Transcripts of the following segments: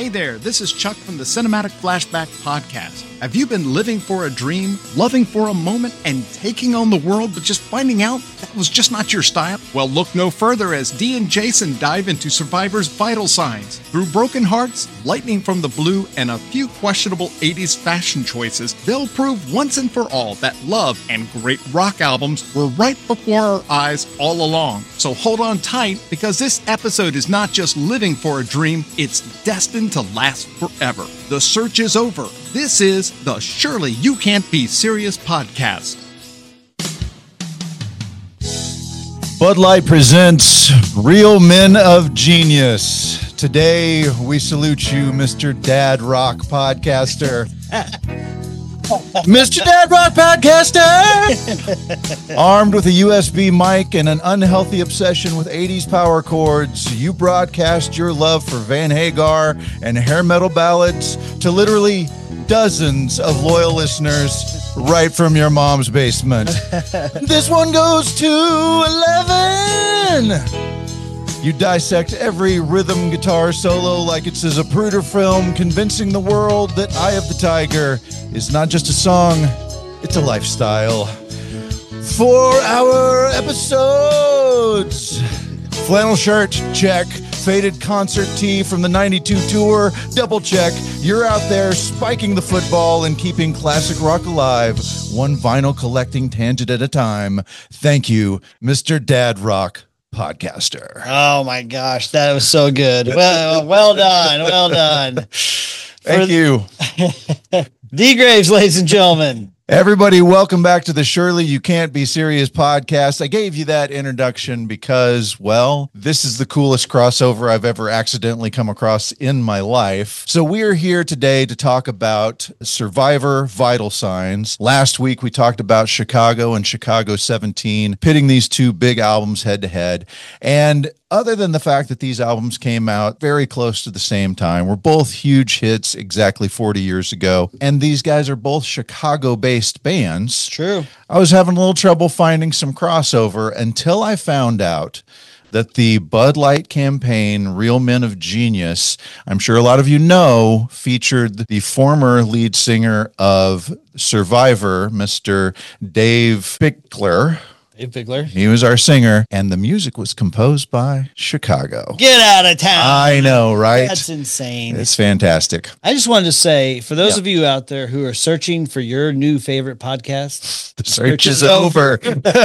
Hey there, this is Chuck from the Cinematic Flashback Podcast. Have you been living for a dream, loving for a moment, and taking on the world, but just finding out that was just not your style? Well, look no further as Dee and Jason dive into Survivor's vital signs. Through broken hearts, lightning from the blue, and a few questionable 80s fashion choices, they'll prove once and for all that love and great rock albums were right before our eyes all along. So hold on tight, because this episode is not just living for a dream, it's destined to last forever. The search is over. This is the Surely You Can't Be Serious podcast. Bud Light presents Real Men of Genius. Today, we salute you, Mr. Dad Rock Podcaster. Mr. Dad Rock Podcaster! Armed with a USB mic and an unhealthy obsession with 80s power chords, you broadcast your love for Van Hagar and hair metal ballads to literally dozens of loyal listeners right from your mom's basement. This one goes to 11! You dissect every rhythm guitar solo like it's a Zapruder film, convincing the world that Eye of the Tiger is not just a song, it's a lifestyle. 4-hour episodes. Flannel shirt, check. Faded concert tee from the 92 tour, double check. You're out there spiking the football and keeping classic rock alive, one vinyl collecting tangent at a time. Thank you, Mr. Dad Rock Podcaster. Oh my gosh, that was so good. Well done. Thank you. D Graves, ladies and gentlemen. Everybody, welcome back to the Surely You Can't Be Serious podcast. I gave you that introduction because, well, this is the coolest crossover I've ever accidentally come across in my life. So we are here today to talk about Survivor Vital Signs. Last week, we talked about Chicago and Chicago 17, pitting these two big albums head to head. And other than the fact that these albums came out very close to the same time, were both huge hits exactly 40 years ago, and these guys are both Chicago-based bands. True. I was having a little trouble finding some crossover until I found out that the Bud Light campaign, Real Men of Genius, I'm sure a lot of you know, featured the former lead singer of Survivor, Mr. Dave Bickler. He was our singer, and the music was composed by Chicago. Get out of town. I know, right? That's insane. It's fantastic. I just wanted to say, for those of you out there who are searching for your new favorite podcast, the search is over.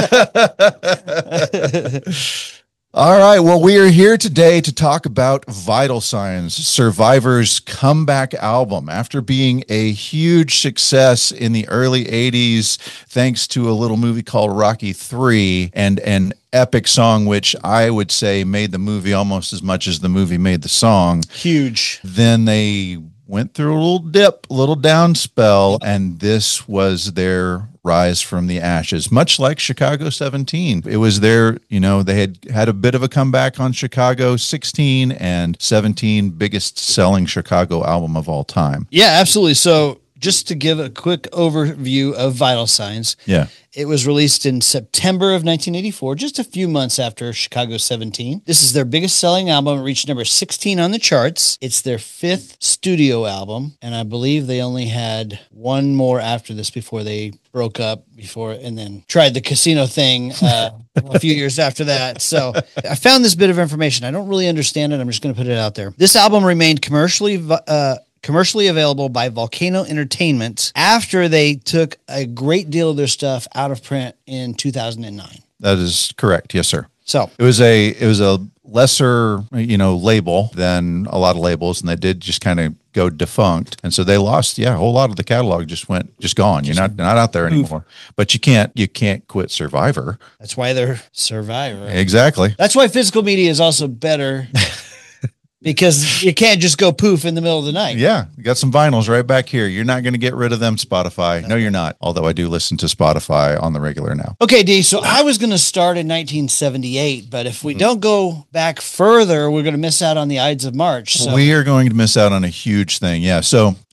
All right, well, we are here today to talk about Vital Signs, Survivor's comeback album. After being a huge success in the early 80s, thanks to a little movie called Rocky III and an epic song, which I would say made the movie almost as much as the movie made the song. Huge. Then they went through a little dip, a little down spell, and this was their rise from the ashes, much like Chicago 17. It was their, they had a bit of a comeback on Chicago 16 and 17, biggest selling Chicago album of all time. Yeah, absolutely. So just to give a quick overview of Vital Signs. Yeah. It was released in September of 1984, just a few months after Chicago 17. This is their biggest selling album. It reached number 16 on the charts. It's their fifth studio album, and I believe they only had one more after this before they broke up and then tried the casino thing a few years after that. So I found this bit of information. I don't really understand it. I'm just going to put it out there. This album remained commercially available by Volcano Entertainment after they took a great deal of their stuff out of print in 2009. That is correct. Yes, sir. So it was a lesser, label than a lot of labels, and they did just kind of go defunct. And so they lost, a whole lot of the catalog just gone. You're not out there anymore. But you can't quit Survivor. That's why they're Survivor. Exactly. That's why physical media is also better. Because you can't just go poof in the middle of the night. Yeah, you got some vinyls right back here. You're not going to get rid of them, Spotify. No, you're not. Although I do listen to Spotify on the regular now. Okay, D, so I was going to start in 1978, but if we don't go back further, we're going to miss out on the Ides of March. So. We are going to miss out on a huge thing. Yeah, so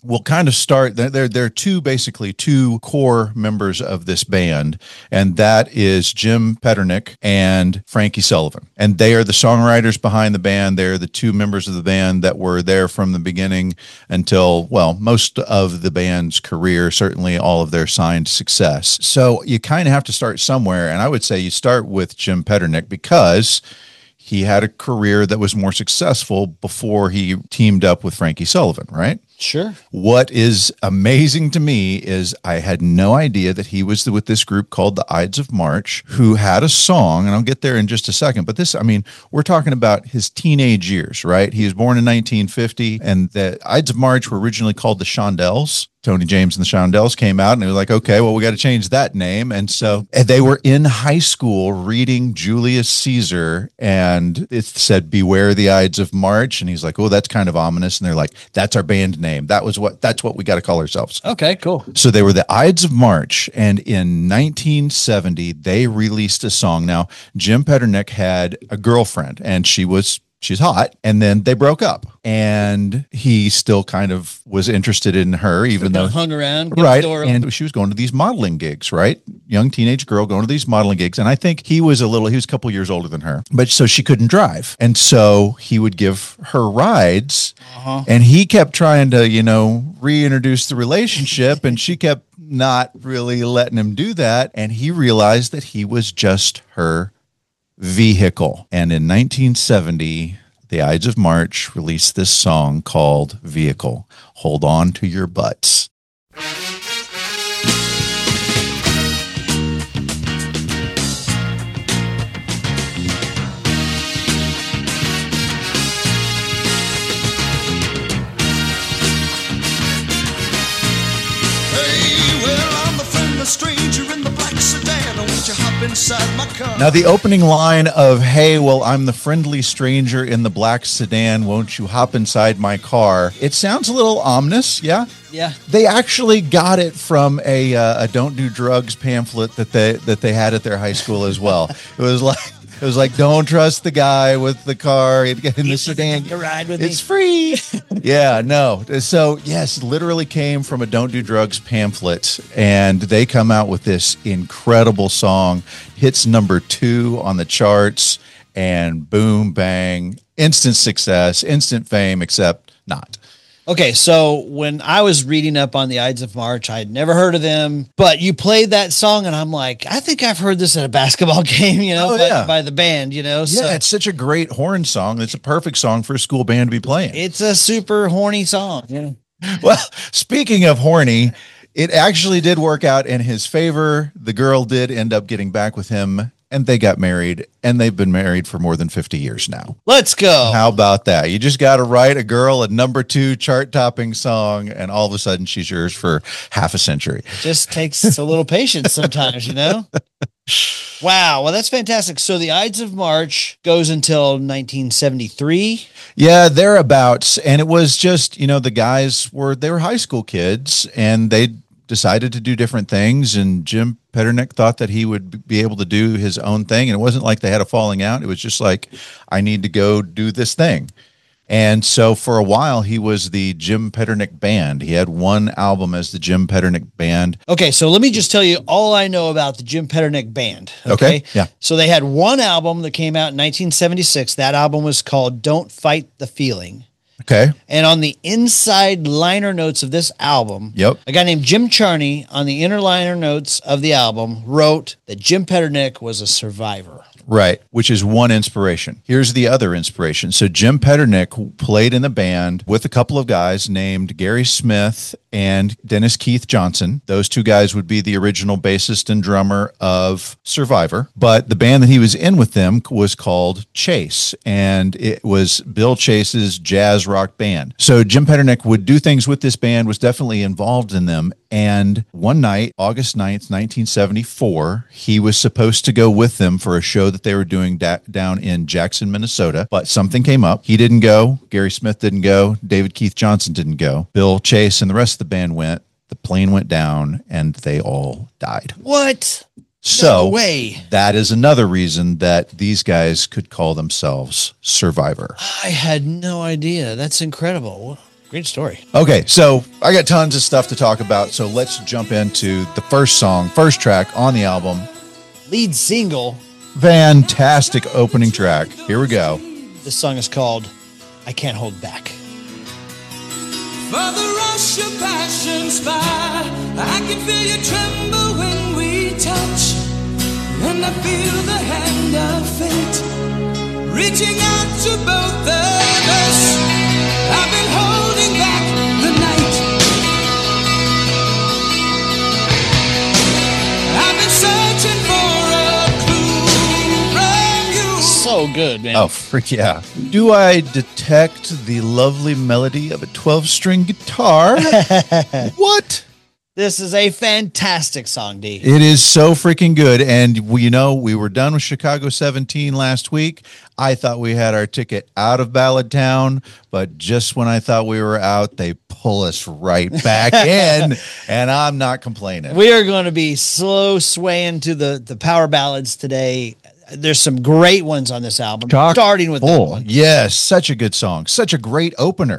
we'll kind of start. There are basically two core members of this band, and that is Jim Petternick and Frankie Sullivan. And they are the songwriters behind the band. They're the two members of the band that were there from the beginning until, well, most of the band's career, certainly all of their signed success. So you kind of have to start somewhere. And I would say you start with Jim Petternick because he had a career that was more successful before he teamed up with Frankie Sullivan, right? Sure. What is amazing to me is I had no idea that he was with this group called the Ides of March, who had a song, and I'll get there in just a second. But this, I mean, we're talking about his teenage years, right? He was born in 1950, and the Ides of March were originally called the Shondells. Tony James and the Shondells came out and they were like, okay, well, we got to change that name. And so they were in high school reading Julius Caesar, and it said, beware the Ides of March. And he's like, oh, that's kind of ominous. And they're like, that's our band name. That's what we got to call ourselves. Okay, cool. So they were the Ides of March. And in 1970, they released a song. Now, Jim Petternick had a girlfriend, and she's hot, and then they broke up, and he still kind of was interested in her, even though hung around, right. And she was going to these modeling gigs, right? Young teenage girl going to these modeling gigs. And I think he was a couple years older than her, but so she couldn't drive. And so he would give her rides, and he kept trying to, reintroduce the relationship, and she kept not really letting him do that. And he realized that he was just her vehicle. And in 1970, the Ides of March released this song called Vehicle. Hold on to your butts. Now, the opening line of, hey, well, I'm the friendly stranger in the black sedan, won't you hop inside my car? It sounds a little ominous, yeah? Yeah. They actually got it from a Don't Do Drugs pamphlet that they had at their high school as well. It was like, don't trust the guy with the car in the sedan. Ride with it's free. Yeah, no. So, yes, literally came from a Don't Do Drugs pamphlet, and they come out with this incredible song. Hits number 2 on the charts, and boom, bang, instant success, instant fame, except not. Okay, so when I was reading up on the Ides of March, I had never heard of them, but you played that song, and I'm like, I think I've heard this at a basketball game, by the band, Yeah, So it's such a great horn song. It's a perfect song for a school band to be playing. It's a super horny song. Yeah. Well, speaking of horny, it actually did work out in his favor. The girl did end up getting back with him, and they got married, and they've been married for more than 50 years now. Let's go. How about that? You just got to write a girl a number 2 chart-topping song, and all of a sudden she's yours for half a century. It just takes a little patience sometimes, Wow. Well, that's fantastic. So the Ides of March goes until 1973. Yeah, thereabouts. And it was just, the guys they were high school kids, and they decided to do different things, and Jim Petternick thought that he would be able to do his own thing, and it wasn't like they had a falling out. It was just like, I need to go do this thing. And so for a while, he was the Jim Petternick Band. He had one album as the Jim Petternick Band. Okay, so let me just tell you all I know about the Jim Petternick Band. Okay, yeah. So they had one album that came out in 1976. That album was called Don't Fight the Feeling. Okay. And on the inside liner notes of this album, a guy named Jim Charney on the inner liner notes of the album wrote that Jim Petternick was a survivor. Right, which is one inspiration. Here's the other inspiration. So Jim Petternick played in the band with a couple of guys named Gary Smith and Dennis Keith Johnson. Those two guys would be the original bassist and drummer of Survivor. But the band that he was in with them was called Chase, and it was Bill Chase's jazz rock band. So Jim Petternick would do things with this band, was definitely involved in them. And one night, August 9th, 1974, he was supposed to go with them for a show that they were doing down in Jackson, Minnesota. But something came up. He didn't go. Gary Smith didn't go. David Keith Johnson didn't go. Bill Chase and the rest of the band went. The plane went down, and they all died. What? So no way. That is another reason that these guys could call themselves Survivor. I had no idea. That's incredible. Great story. Okay, so I got tons of stuff to talk about. So let's jump into the first track on the album. Lead single. Fantastic opening track. Here we go. This song is called I Can't Hold Back. For the rush of passion's fire, I can feel you tremble when we touch, and I feel the hand of fate reaching out to both of us. I've been holding back the night. I've been searching for a clue from you. So good, man. Oh, freak yeah. Do I detect the lovely melody of a 12-string guitar? What? This is a fantastic song, D. It is so freaking good. And we were done with Chicago 17 last week. I thought we had our ticket out of Ballad Town, but just when I thought we were out, they pull us right back in, and I'm not complaining. We are going to be slow swaying to the power ballads today. There's some great ones on this album, starting with that one. Yes, such a good song. Such a great opener.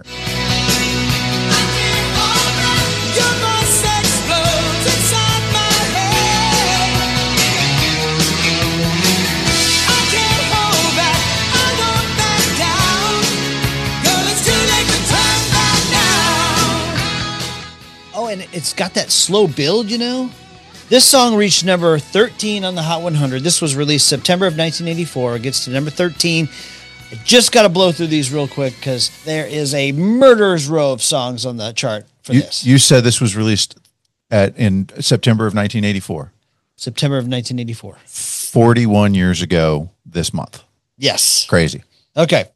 It's got that slow build, This song reached number 13 on the Hot 100. This was released September of 1984. It gets to number 13. I just got to blow through these real quick because there is a murderer's row of songs on the chart for this. You said this was released in September of 1984. September of 1984. 41 years ago this month. Yes. Crazy. Okay.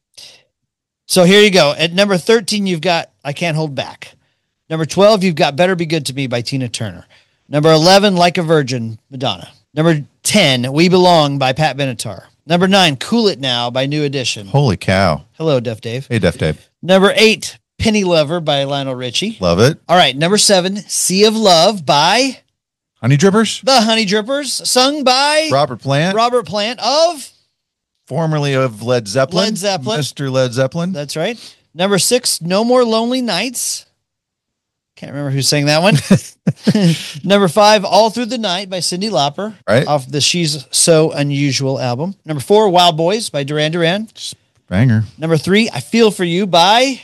So here you go. At number 13, you've got I Can't Hold Back. Number 12, you've got Better Be Good to Me by Tina Turner. Number 11, Like a Virgin, Madonna. Number 10, We Belong by Pat Benatar. Number 9, Cool It Now by New Edition. Holy cow. Hello, Deaf Dave. Hey, Deaf Dave. Number 8, Penny Lover by Lionel Richie. Love it. All right, number 7, Sea of Love by Honey Drippers. The Honey Drippers, sung by Robert Plant. Robert Plant of formerly of Led Zeppelin. Led Zeppelin. Mr. Led Zeppelin. That's right. Number 6, No More Lonely Nights. Can't remember who sang that one. Number 5, All Through the Night by Cyndi Lauper. Right. Off the She's So Unusual album. Number 4, Wild Boys by Duran Duran. Banger. Number 3, I Feel For You by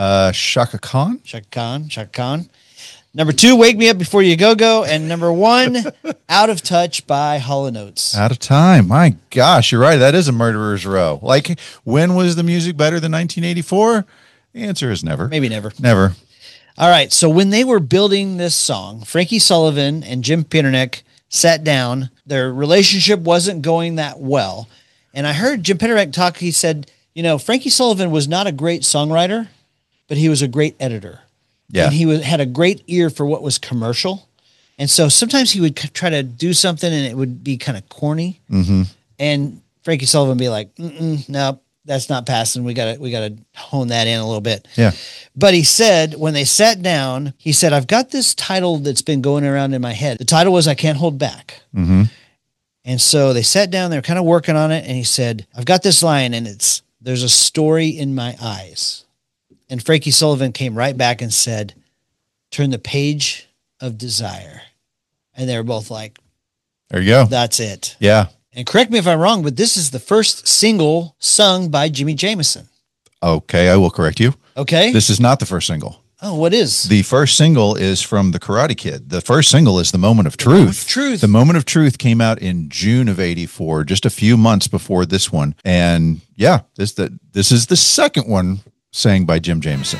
Chaka Khan. Chaka Khan. Number 2, Wake Me Up Before You Go Go. And number 1, Out of Touch by Hall & Oates. Out of Time. My gosh, you're right. That is a murderer's row. Like, when was the music better than 1984? The answer is never. Maybe never. Never. All right, so when they were building this song, Frankie Sullivan and Jim Peternick sat down. Their relationship wasn't going that well. And I heard Jim Peternick talk. He said, Frankie Sullivan was not a great songwriter, but he was a great editor. Yeah. And he had a great ear for what was commercial. And so sometimes he would try to do something and it would be kind of corny. Mm-hmm. And Frankie Sullivan would be like, no, that's not passing. We gotta hone that in a little bit. Yeah. But he said, when they sat down, he said, I've got this title that's been going around in my head. The title was I Can't Hold Back. Mm-hmm. And so they sat down, they were kind of working on it. And he said, I've got this line and there's a story in my eyes. And Frankie Sullivan came right back and said, turn the page of desire. And they were both like, there you go. That's it. Yeah. And correct me if I'm wrong, but this is the first single sung by Jimmy Jamison. Okay, I will correct you. Okay. This is not the first single. Oh, what is? The first single is from The Karate Kid. The first single is The Moment of Truth. The Moment of Truth came out in June of 84, just a few months before this one. And yeah, this is the second one sang by Jim Jamison.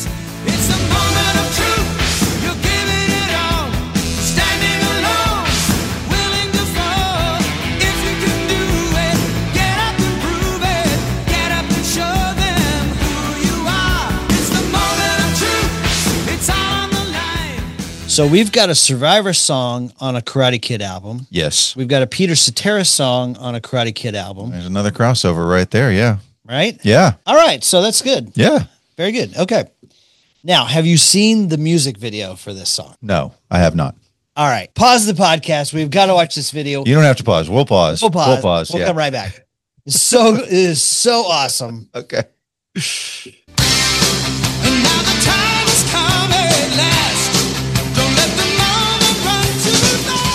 It's a moment of truth. You're giving it all, standing alone, willing to fall. If you can do it, get up and prove it. Get up and show them who you are. It's the moment of truth. It's on the line. So we've got a Survivor song on a Karate Kid album. Yes. We've got a Peter Cetera song on a Karate Kid album. There's another crossover right there. Yeah. Right? Yeah. All right. So that's good. Yeah. Very good. Okay. Now, have you seen the music video for this song? No, I have not. All right. Pause the podcast. We've got to watch this video. You don't have to pause. We'll pause. We'll pause. Yeah. We'll come right back. It is so awesome. Okay. And now the time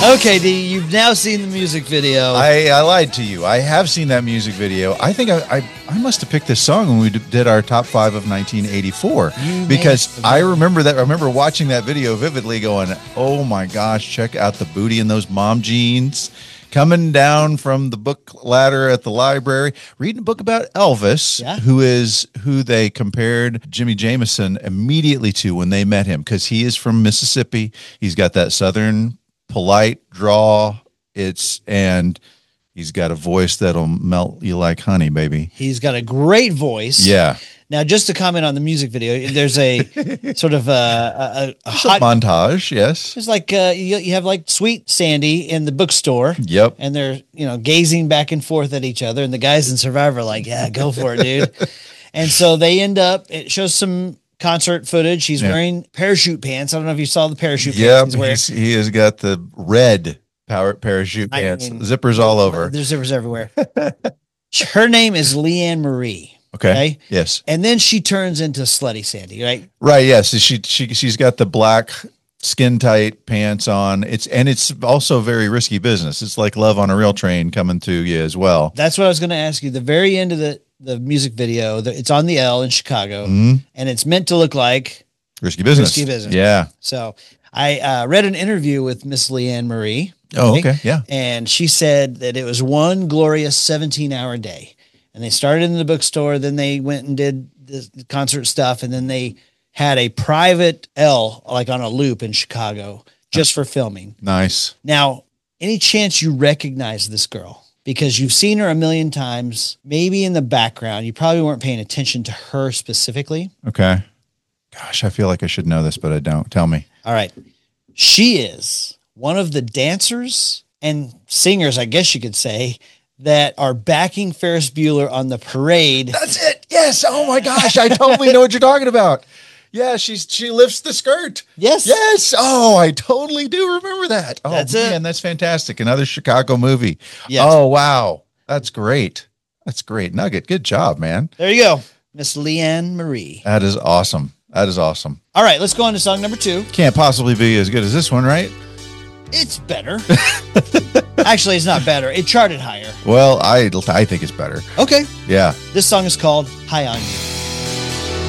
Okay, D, you've now seen the music video. I lied to you. I have seen that music video. I think I must have picked this song when we did our top 5 of 1984 because I remember that. I remember watching that video vividly, going, "Oh my gosh, check out the booty in those mom jeans." Coming down from the book ladder at the library, reading a book about Elvis, Yeah. who they compared Jimmy Jameson immediately to when they met him, because he is from Mississippi. He's got that southern polite draw. And he's got a voice that'll melt you like honey, baby. He's got a great voice. Yeah. Now, just to comment on the music video, there's a sort of a It's a hot montage, yes. It's like you have like Sweet Sandy in the bookstore. Yep. And they're, gazing back and forth at each other. And the guys in Survivor are like, yeah, go for it, dude. And so they end up, it shows some concert footage. He's wearing parachute pants. I don't know if you saw the parachute pants. Yep. He has got the red parachute pants. Zippers all over. There's zippers everywhere. Her name is Leanne Marie. Okay. Yes. And then she turns into Slutty Sandy, right? Right. Yes. She's got the black skin tight pants on. It's also very risky business. It's like Love on a Real Train coming to you as well. That's what I was going to ask you. The very end of the music video, it's on the L in Chicago, and it's meant to look like risky business. Risky business. Yeah. So I read an interview with Miss Leanne Marie. Oh, okay. Yeah. And she said that it was one glorious 17-hour day. And they started in the bookstore, then they went and did the concert stuff, and then they had a private L, like on a loop in Chicago, just for filming. Nice. Now, any chance you recognize this girl? Because you've seen her a million times, maybe in the background. You probably weren't paying attention to her specifically. Okay. Gosh, I feel like I should know this, but I don't. Tell me. All right. She is one of the dancers and singers, I guess you could say, that are backing Ferris Bueller on the parade. That's it. Yes. Oh my gosh. I totally know what you're talking about. Yeah. She lifts the skirt. Yes. Yes. Oh, I totally do remember that. Oh, That's man, it. that's fantastic. Another Chicago movie. Yes. Oh, wow. That's great. That's great. Nugget. Good job, man. There you go. Miss Leanne Marie. That is awesome. That is awesome. All right, let's go on to song number 2. Can't possibly be as good as this one, right? It's better. Actually, it's not better. It charted higher. Well, I think it's better. Okay. Yeah. This song is called High on You.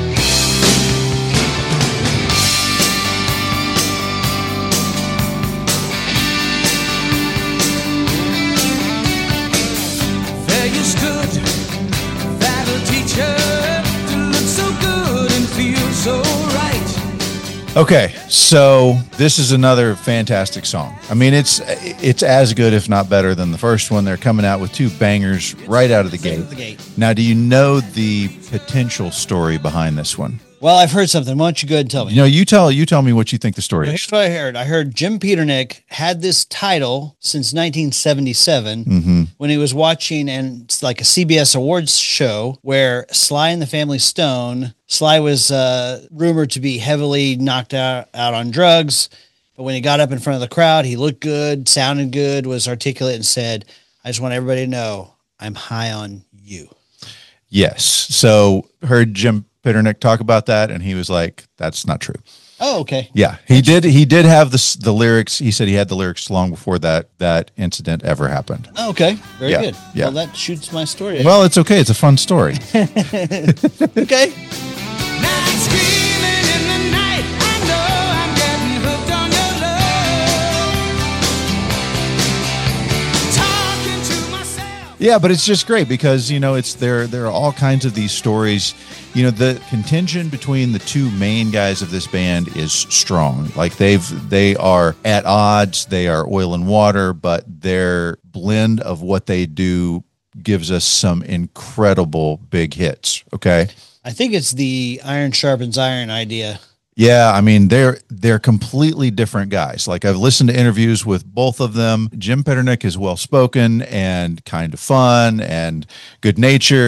There you stood, that old teacher, to look so good and feel so right. Okay, so this is another fantastic song. I mean, it's as good, if not better, than the first one. They're coming out with 2 bangers right out of the Right out gate. of the gate. Now, do you know the potential story behind this one? Well, I've heard something. Why don't you go ahead and tell me? You know, you tell me what you think the story Here's is. what I heard. I heard Jim Peternick had this title since 1977 Mm-hmm. when he was watching it's like a CBS Awards show where Sly and the Family Stone, Sly was rumored to be heavily knocked out on drugs. But when he got up in front of the crowd, he looked good, sounded good, was articulate, and said, I just want everybody to know I'm high on you. Yes. So heard Jim Peternick talk about that, and he was like, "That's not true." Oh, okay. Yeah, he did. He did have the lyrics. He said he had the lyrics long before that incident ever happened. Oh, okay. Very Yeah, good. yeah. Well, that shoots my story. Well, it's okay. It's a fun story. Okay. Now I'm screaming in the night. I know I'm getting hooked on your love. Talking to myself. Yeah, but it's just great because there are all kinds of these stories. The contention between the 2 main guys of this band is strong. Like they are at odds. They are oil and water, but their blend of what they do gives us some incredible big hits. Okay. I think it's the iron sharpens iron idea. Yeah, I mean they're completely different guys. Like I've listened to interviews with both of them. Jim Peternick is well spoken and kind of fun and good natured,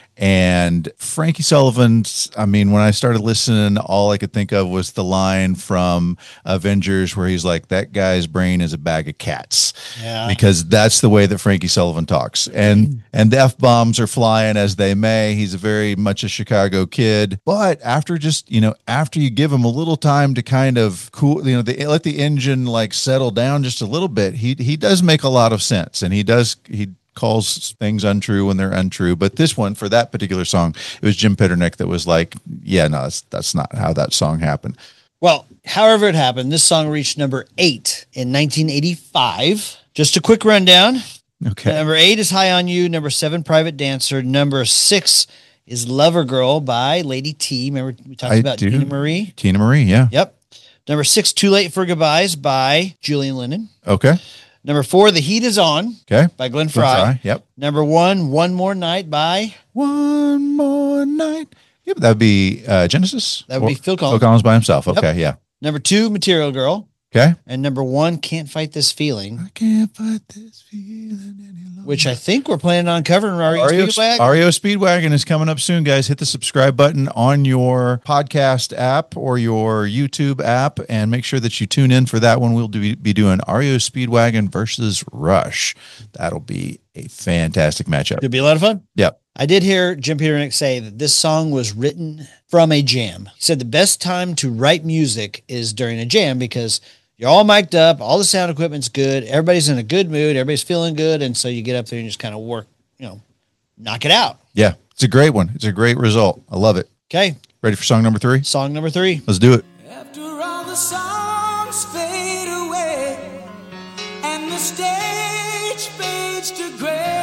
And Frankie Sullivan's, I mean, when I started listening, all I could think of was the line from Avengers where he's like, that guy's brain is a bag of cats. Yeah. Because that's the way that Frankie Sullivan talks. And the F-bombs are flying as they may. He's a very much a Chicago kid. But after just, after you give him a little time to kind of cool, let the engine like settle down just a little bit, he does make a lot of sense. And he calls things untrue when they're untrue. But this one, for that particular song, it was Jim Peternick that was like, yeah, no, that's not how that song happened. Well, however it happened, this song reached number 8 in 1985. Just a quick rundown. Okay. Number 8 is High on You. Number 7, Private Dancer. Number 6 is Lover Girl by Lady T. Remember we talked about Tina Marie? Tina Marie, yeah. Yep. Number 6, Too Late for Goodbyes by Julian Lennon. Okay. Number 4, The Heat Is On by Glenn Frey. Yep. Number 1, One More Night by One More Night. Yep, that would be Genesis. That would be Phil Collins. Phil Collins by himself. Okay, Yep. yeah. Number 2, Material Girl. Okay. And number 1, Can't Fight This Feeling, I can't fight this feeling any longer. which I think we're planning on covering. REO Speedwagon is coming up soon, guys. Hit the subscribe button on your podcast app or your YouTube app and make sure that you tune in for that one. We'll be doing REO Speedwagon versus Rush. That'll be a fantastic matchup. It'll be a lot of fun. Yep. I did hear Jim Peternick say that this song was written from a jam. He said the best time to write music is during a jam because you're all mic'd up, all the sound equipment's good, everybody's in a good mood, everybody's feeling good, and so you get up there and just kind of work, knock it out. Yeah, it's a great one. It's a great result. I love it. Okay, Ready for song number 3? song number 3. Let's do it. After all the songs fade away and the stage fades to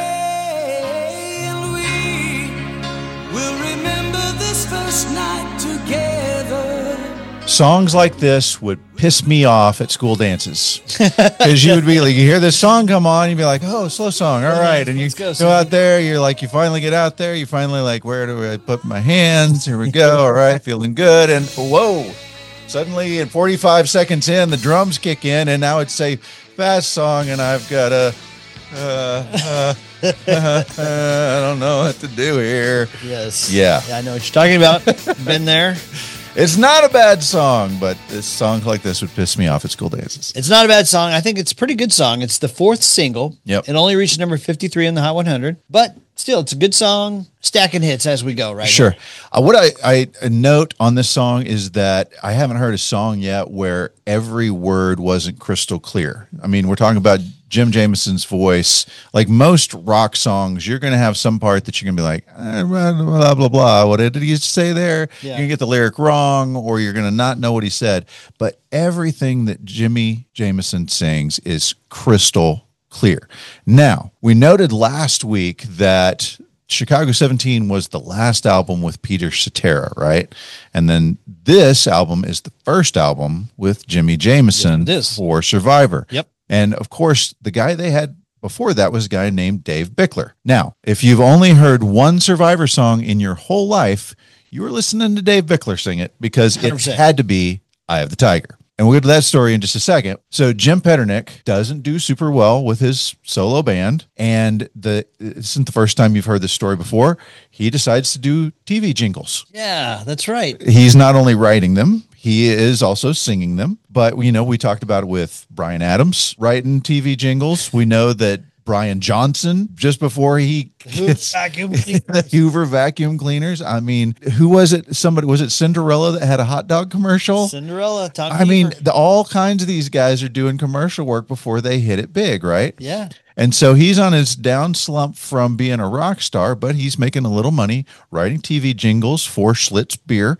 gray, and we will remember this first night together. Songs like this would piss me off at school dances because you would be like, you hear this song come on, you'd be like, oh, slow song, all right, and you Let's go, go out there, you're like, you finally get out there, you finally like, where do I put my hands? Here we go, all right, feeling good, and whoa, suddenly in 45 seconds in, the drums kick in, and now it's a fast song, and I've got a I don't know what to do here. Yes. Yeah. I know what you're talking about. Been there. It's not a bad song, but this song like this would piss me off at school dances. It's not a bad song. I think it's a pretty good song. It's the 4th single. Yep. It only reached number 53 in the Hot 100, but still, it's a good song. Stacking hits as we go, right? Sure. What I note on this song is that I haven't heard a song yet where every word wasn't crystal clear. I mean, we're talking about Jim Jameson's voice. Like most rock songs, you're going to have some part that you're going to be like, blah, blah, blah. What did he say there? Yeah. You're going to get the lyric wrong, or you're going to not know what he said. But everything that Jimmy Jameson sings is crystal clear. Now, we noted last week that Chicago 17 was the last album with Peter Cetera, right? And then this album is the first album with Jimmy Jameson for Survivor. Yep. And of course, the guy they had before that was a guy named Dave Bickler. Now, if you've only heard one Survivor song in your whole life, you were listening to Dave Bickler sing it because 100%. it had to be Eye of the Tiger. And we'll get to that story in just a second. So Jim Peternick doesn't do super well with his solo band. And this isn't the first time you've heard this story before. He decides to do TV jingles. Yeah, that's right. He's not only writing them, he is also singing them. But, we talked about it with Bryan Adams writing TV jingles. We know that Brian Johnson, just before he gets the Hoover vacuum cleaners. I mean, who was it? Was it Cinderella that had a hot dog commercial? Cinderella. Tom I mean, Hoover. all kinds of these guys are doing commercial work before they hit it big, right? Yeah. And so he's on his down slump from being a rock star, but he's making a little money writing TV jingles for Schlitz beer.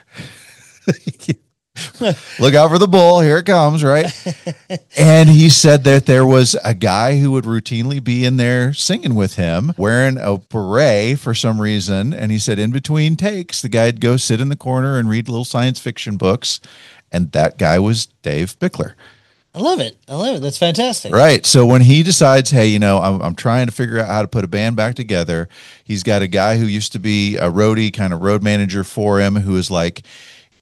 Look out for the bull. Here it comes, right? And he said that there was a guy who would routinely be in there singing with him, wearing a beret for some reason. And he said in between takes, the guy'd go sit in the corner and read little science fiction books. And that guy was Dave Bickler. I love it. That's fantastic. Right. So when he decides, hey, I'm trying to figure out how to put a band back together, he's got a guy who used to be a roadie, kind of road manager for him, who is like,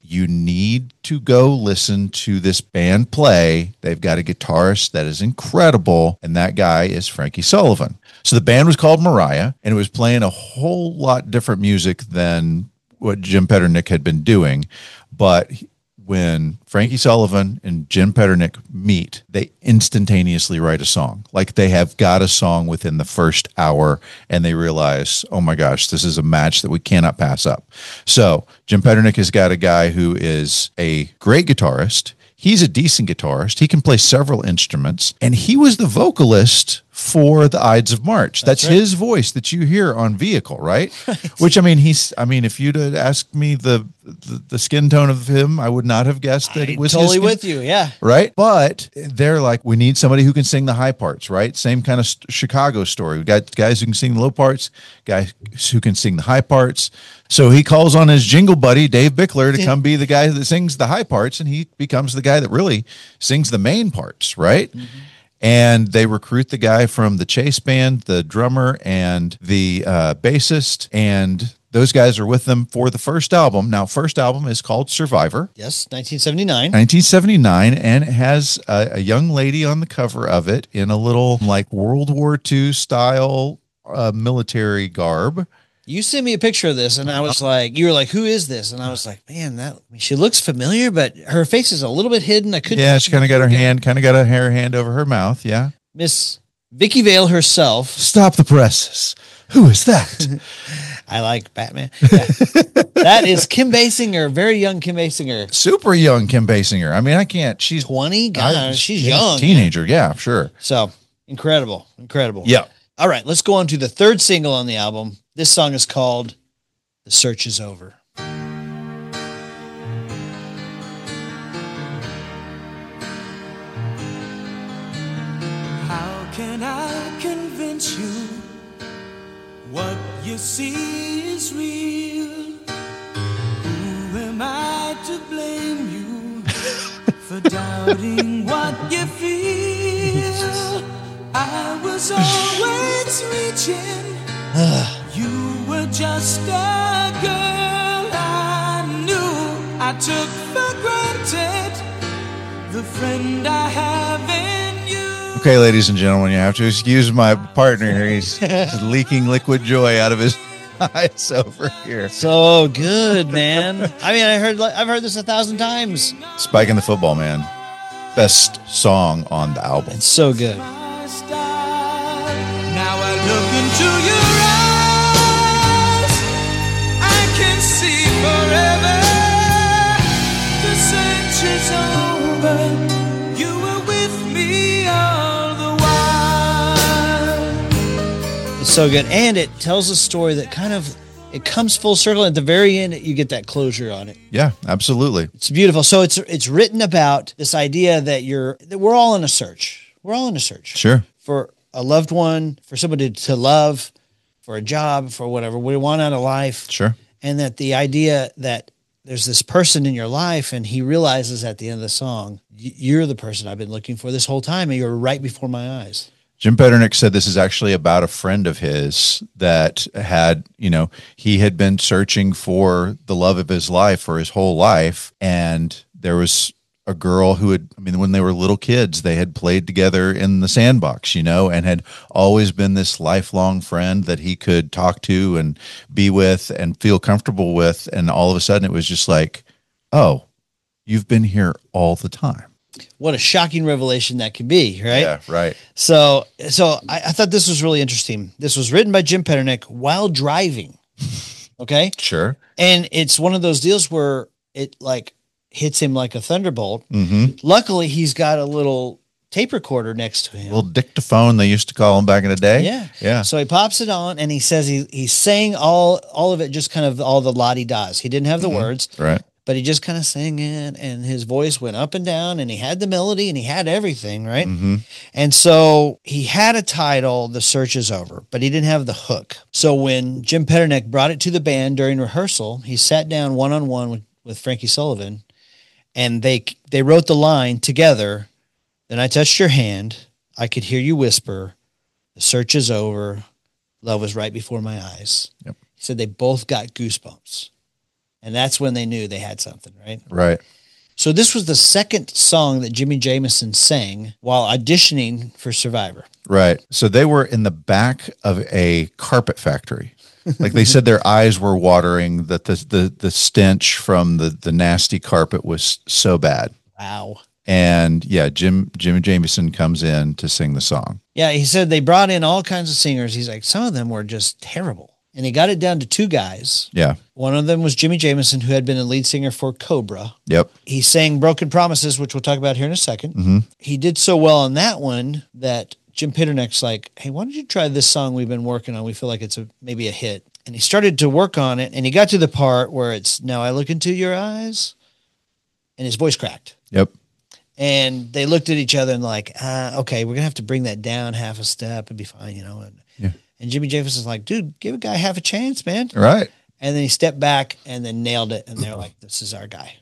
you need to go listen to this band play. They've got a guitarist that is incredible, and that guy is Frankie Sullivan. So the band was called Mariah, and it was playing a whole lot different music than what Jim Petternick had been doing. But when Frankie Sullivan and Jim Petternick meet, they instantaneously write a song. Like they have got a song within the first hour, and they realize, oh my gosh, this is a match that we cannot pass up. So Jim Petternick has got a guy who is a great guitarist. He's a decent guitarist. He can play several instruments, and he was the vocalist for the Ides of March. That's right. his voice that you hear on Vehicle, right? Which, if you'd have asked me the skin tone of him, I would not have guessed that it was totally his with you. Yeah. right? But they're like, we need somebody who can sing the high parts, right? Same kind of Chicago story. We got guys who can sing the low parts, guys who can sing the high parts. So he calls on his jingle buddy, Dave Bickler, to come be the guy that sings the high parts, and he becomes the guy that really sings the main parts, right? Mm-hmm. And they recruit the guy from the Chase band, the drummer, and the bassist, and those guys are with them for the first album. Now, first album is called Survivor. Yes, 1979. 1979, and it has a young lady on the cover of it in a little like World War II style military garb. You sent me a picture of this, and I was like, you were like, who is this? And I was like, man, she looks familiar, but her face is a little bit hidden. I couldn't. Yeah, she kind of got her hand over her mouth. Yeah. Miss Vicky Vale herself. Stop the presses. Who is that? I like Batman. Yeah. That is Kim Basinger, very young Kim Basinger. Super young Kim Basinger. I mean, I can't. She's 20. God, she's young. Teenager. Yeah, sure. So incredible. Yeah. All right, let's go on to the third single on the album. This song is called The Search Is Over. How can I convince you what you see is real? Who am I to blame you for doubting what you feel? I was always reaching. You were just a girl I knew. I took for granted the friend I have in you. Okay, ladies and gentlemen, you have to excuse my partner here. He's leaking liquid joy out of his eyes over here. So good, man. I mean, I've heard this 1,000 times. Spike and the Football Man. Best song on the album. It's so good. My style. Now I look into your eyes. I can see forever. The search is over. You were with me all the while. It's so good. And it tells a story that it comes full circle. At the very end, you get that closure on it. Yeah, absolutely. It's beautiful. So it's written about this idea that we're all in a search. We're all in a search. Sure. For a loved one, for somebody to love, for a job, for whatever we want out of life. Sure. And that the idea that there's this person in your life, and he realizes at the end of the song, you're the person I've been looking for this whole time, and you're right before my eyes. Jim Petternick said this is actually about a friend of his that had, he had been searching for the love of his life for his whole life. And there was a girl who when they were little kids, they had played together in the sandbox, and had always been this lifelong friend that he could talk to and be with and feel comfortable with. And all of a sudden it was just like, oh, you've been here all the time. What a shocking revelation that can be, right? Yeah, right. So I thought this was really interesting. This was written by Jim Petternick while driving. Okay. Sure. And it's one of those deals where it like hits him like a thunderbolt. Mm-hmm. Luckily, he's got a little tape recorder next to him. Little dictaphone, they used to call them back in the day. Yeah. Yeah. So he pops it on, and he says he's saying all of it, just kind of all the la-di-das. He didn't have the words. Right. But he just kind of sang it, and his voice went up and down, and he had the melody, and he had everything, right? Mm-hmm. And so he had a title, The Search Is Over, but he didn't have the hook. So when Jim Petternick brought it to the band during rehearsal, he sat down one-on-one with Frankie Sullivan, and they wrote the line together. Then I touched your hand. I could hear you whisper, the search is over. Love was right before my eyes. Yep. He said they both got goosebumps. And that's when they knew they had something, right? Right. So this was the second song that Jimmy Jamison sang while auditioning for Survivor. Right. So they were in the back of a carpet factory. Like they said, their eyes were watering, that the stench from the nasty carpet was so bad. Wow. And yeah, Jimmy Jamison comes in to sing the song. Yeah, he said they brought in all kinds of singers. He's like, some of them were just terrible. And he got it down to 2 guys. Yeah. One of them was Jimmy Jamison, who had been a lead singer for Cobra. Yep. He sang Broken Promises, which we'll talk about here in a second. He did so well on that one that Jim Pitterneck's like, hey, why don't you try this song we've been working on? We feel like it's maybe a hit. And he started to work on it, and he got to the part where it's, now I look into your eyes, and his voice cracked. Yep. And they looked at each other and like, okay, we're going to have to bring that down half a step and be fine, you know. And Jimmy Jameson's like, dude, give a guy half a chance, man. Right. And then he stepped back and then nailed it. And they're like, this is our guy.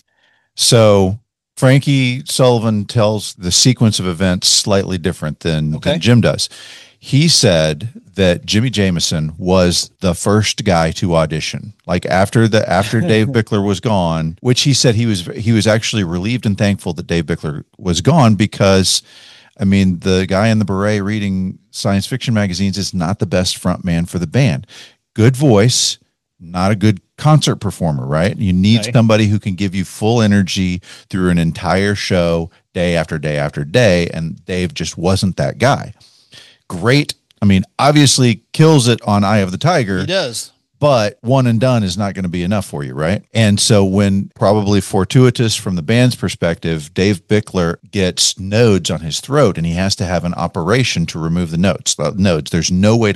So Frankie Sullivan tells the sequence of events slightly different than Jim does. He said that Jimmy Jamison was the first guy to audition. Like after Dave Bickler was gone, which he said he was actually relieved and thankful that Dave Bickler was gone, because I mean, the guy in the beret reading science fiction magazines is not the best front man for the band. Good voice, not a good concert performer, right? You need somebody who can give you full energy through an entire show, day after day after day, and Dave just wasn't that guy. Great. I mean, obviously kills it on Eye of the Tiger. He does. But one and done is not going to be enough for you, right? And so when, probably fortuitous from the band's perspective, Dave Bickler gets nodes on his throat and he has to have an operation to remove the nodes. There's no way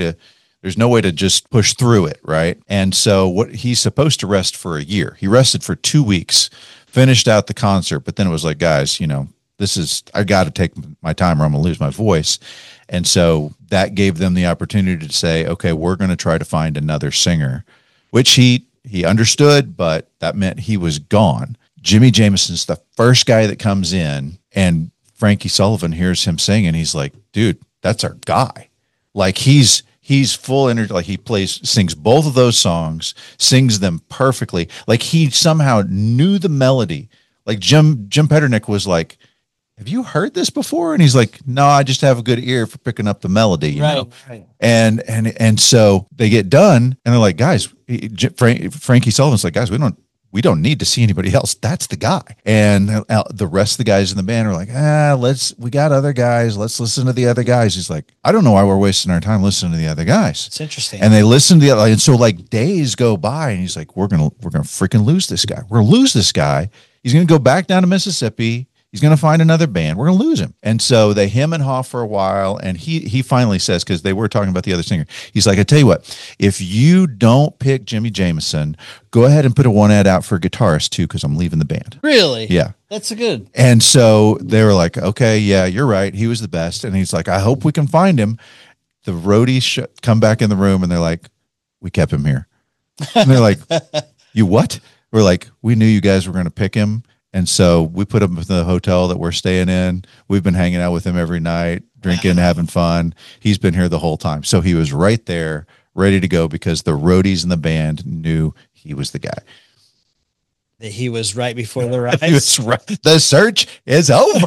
to just push through it, right? And so what he's supposed to rest for a year. He rested for 2 weeks, finished out the concert, but then it was like, guys, you know, I got to take my time or I'm going to lose my voice. And so that gave them the opportunity to say, okay, we're going to try to find another singer, which he understood, but that meant he was gone. Jimmy Jamison's the first guy that comes in, and Frankie Sullivan hears him sing, and he's like, dude, that's our guy. Like he's full energy. Like he sings both of those songs, sings them perfectly. Like he somehow knew the melody. Like Jim Pitterneck was like, have you heard this before? And he's like, no, I just have a good ear for picking up the melody, you know? Right. And so they get done and they're like, guys, Frankie Sullivan's like, guys, we don't need to see anybody else. That's the guy. And the rest of the guys in the band are like, we got other guys. Let's listen to the other guys. He's like, I don't know why we're wasting our time listening to the other guys. It's interesting. And they listen to and so like days go by and he's like, we're going to freaking lose this guy. We're going to lose this guy. He's going to go back down to Mississippi. He's going to find another band. We're going to lose him. And so they hem and haw for a while. And he finally says, because they were talking about the other singer, he's like, I tell you what, if you don't pick Jimmy Jamison, go ahead and put a 1 ad out for a guitarist too, because I'm leaving the band. Really? Yeah. That's good. And so they were like, okay, yeah, you're right. He was the best. And he's like, I hope we can find him. The roadies come back in the room and they're like, we kept him here. And they're like, you what? We're like, we knew you guys were going to pick him. And so we put him in the hotel that we're staying in. We've been hanging out with him every night, drinking, having fun. He's been here the whole time. So he was right there, ready to go, because the roadies in the band knew he was the guy. That he was right before the rise. He was right. The search is over.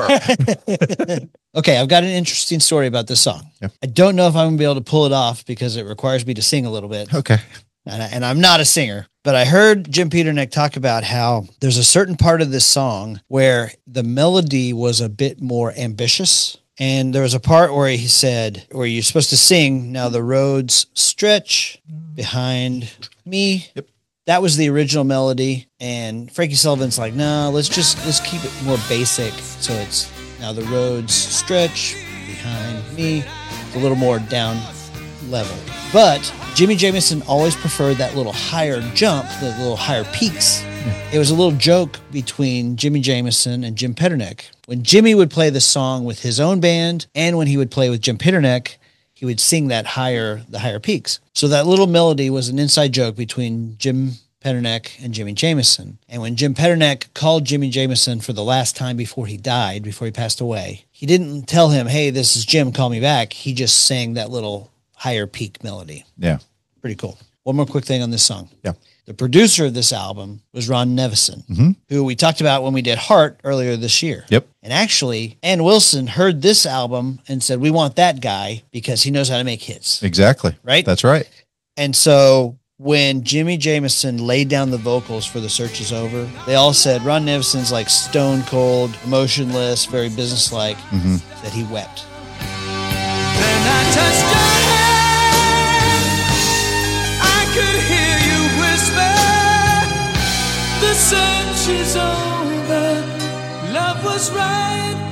Okay, I've got an interesting story about this song. Yep. I don't know if I'm going to be able to pull it off because it requires me to sing a little bit. Okay. And I'm not a singer, but I heard Jim Pitterneck talk about how there's a certain part of this song where the melody was a bit more ambitious. And there was a part where he said, where you're supposed to sing, now the roads stretch behind me. Yep. That was the original melody. And Frankie Sullivan's like, no, let's keep it more basic. So it's now the roads stretch behind me. It's a little more down level. But Jimmy Jamison always preferred that little higher jump, the little higher peaks. Yeah. It was a little joke between Jimmy Jamison and Jim Pitterneck. When Jimmy would play the song with his own band and when he would play with Jim Pitterneck, he would sing the higher peaks. So that little melody was an inside joke between Jim Pitterneck and Jimmy Jamison. And when Jim Pitterneck called Jimmy Jamison for the last time before he died, before he passed away, he didn't tell him, hey, this is Jim, call me back. He just sang that little higher peak melody. Yeah. Pretty cool. One more quick thing on this song. Yeah. The producer of this album was Ron Nevison, who we talked about when we did Heart earlier this year. Yep. And actually, Ann Wilson heard this album and said, we want that guy because he knows how to make hits. Exactly. Right? That's right. And so when Jimmy Jamison laid down the vocals for The Search Is Over, they all said Ron Nevison's like stone cold, emotionless, very businesslike, that he wept. Then I touched your hand. I could hear you whisper, the search is over. Love was right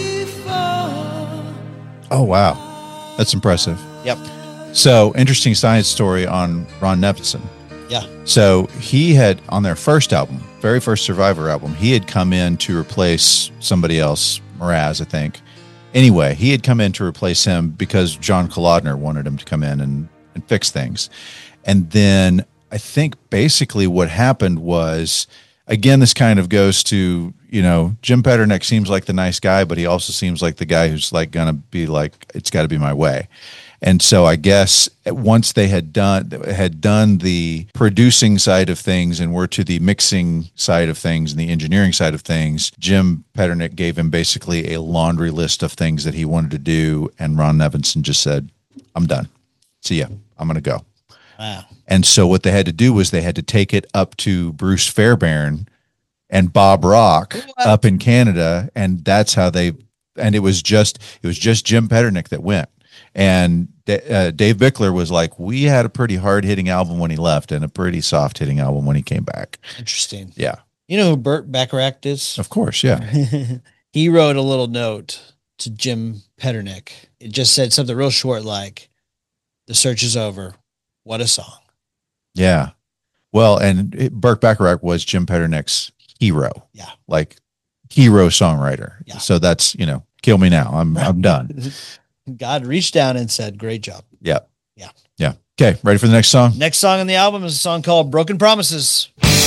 before. Oh, wow. That's impressive. Yep. So, interesting science story on Ron Nevison. Yeah. So, he had, on their first album, very first Survivor album, he had come in to replace somebody else, Mraz, I think. Anyway, he had come in to replace him because John Kolodner wanted him to come in and fix things. And then I think basically what happened was, again, this kind of goes to, Jim Petterneck seems like the nice guy, but he also seems like the guy who's like going to be like, it's got to be my way. And so I guess once they had done the producing side of things and were to the mixing side of things and the engineering side of things, Jim Petterneck gave him basically a laundry list of things that he wanted to do. And Ron Nevison just said, I'm done. See ya. I'm going to go. Wow. And so what they had to do was they had to take it up to Bruce Fairbairn and Bob Rock up in Canada. And that's how it was just Jim Petterneck that went. And Dave Bickler was like, we had a pretty hard hitting album when he left and a pretty soft hitting album when he came back. Interesting. Yeah. You know who Burt Bacharach is? Of course. Yeah. He wrote a little note to Jim Petterneck. It just said something real short like, the search is over. What a song. Yeah. Well, and Burt Bacharach was Jim Petterneck's hero. Yeah. Like hero songwriter. Yeah. So that's, kill me now. I'm done. God reached down and said, great job. Yeah. Yeah. Yeah. Okay. Ready for the next song? Next song on the album is a song called Broken Promises.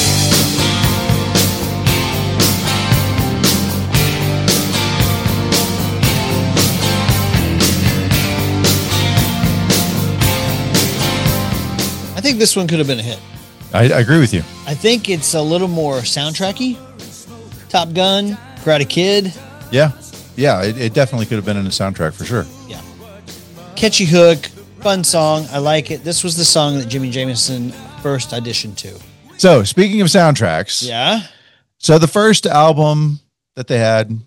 I think this one could have been a hit. I agree with you. I think it's a little more soundtracky. Top Gun, Karate Kid. Yeah. Yeah. It definitely could have been in the soundtrack for sure. Yeah. Catchy hook, fun song. I like it. This was the song that Jimmy Jamison first auditioned to. So speaking of soundtracks. Yeah. So the first album that they had,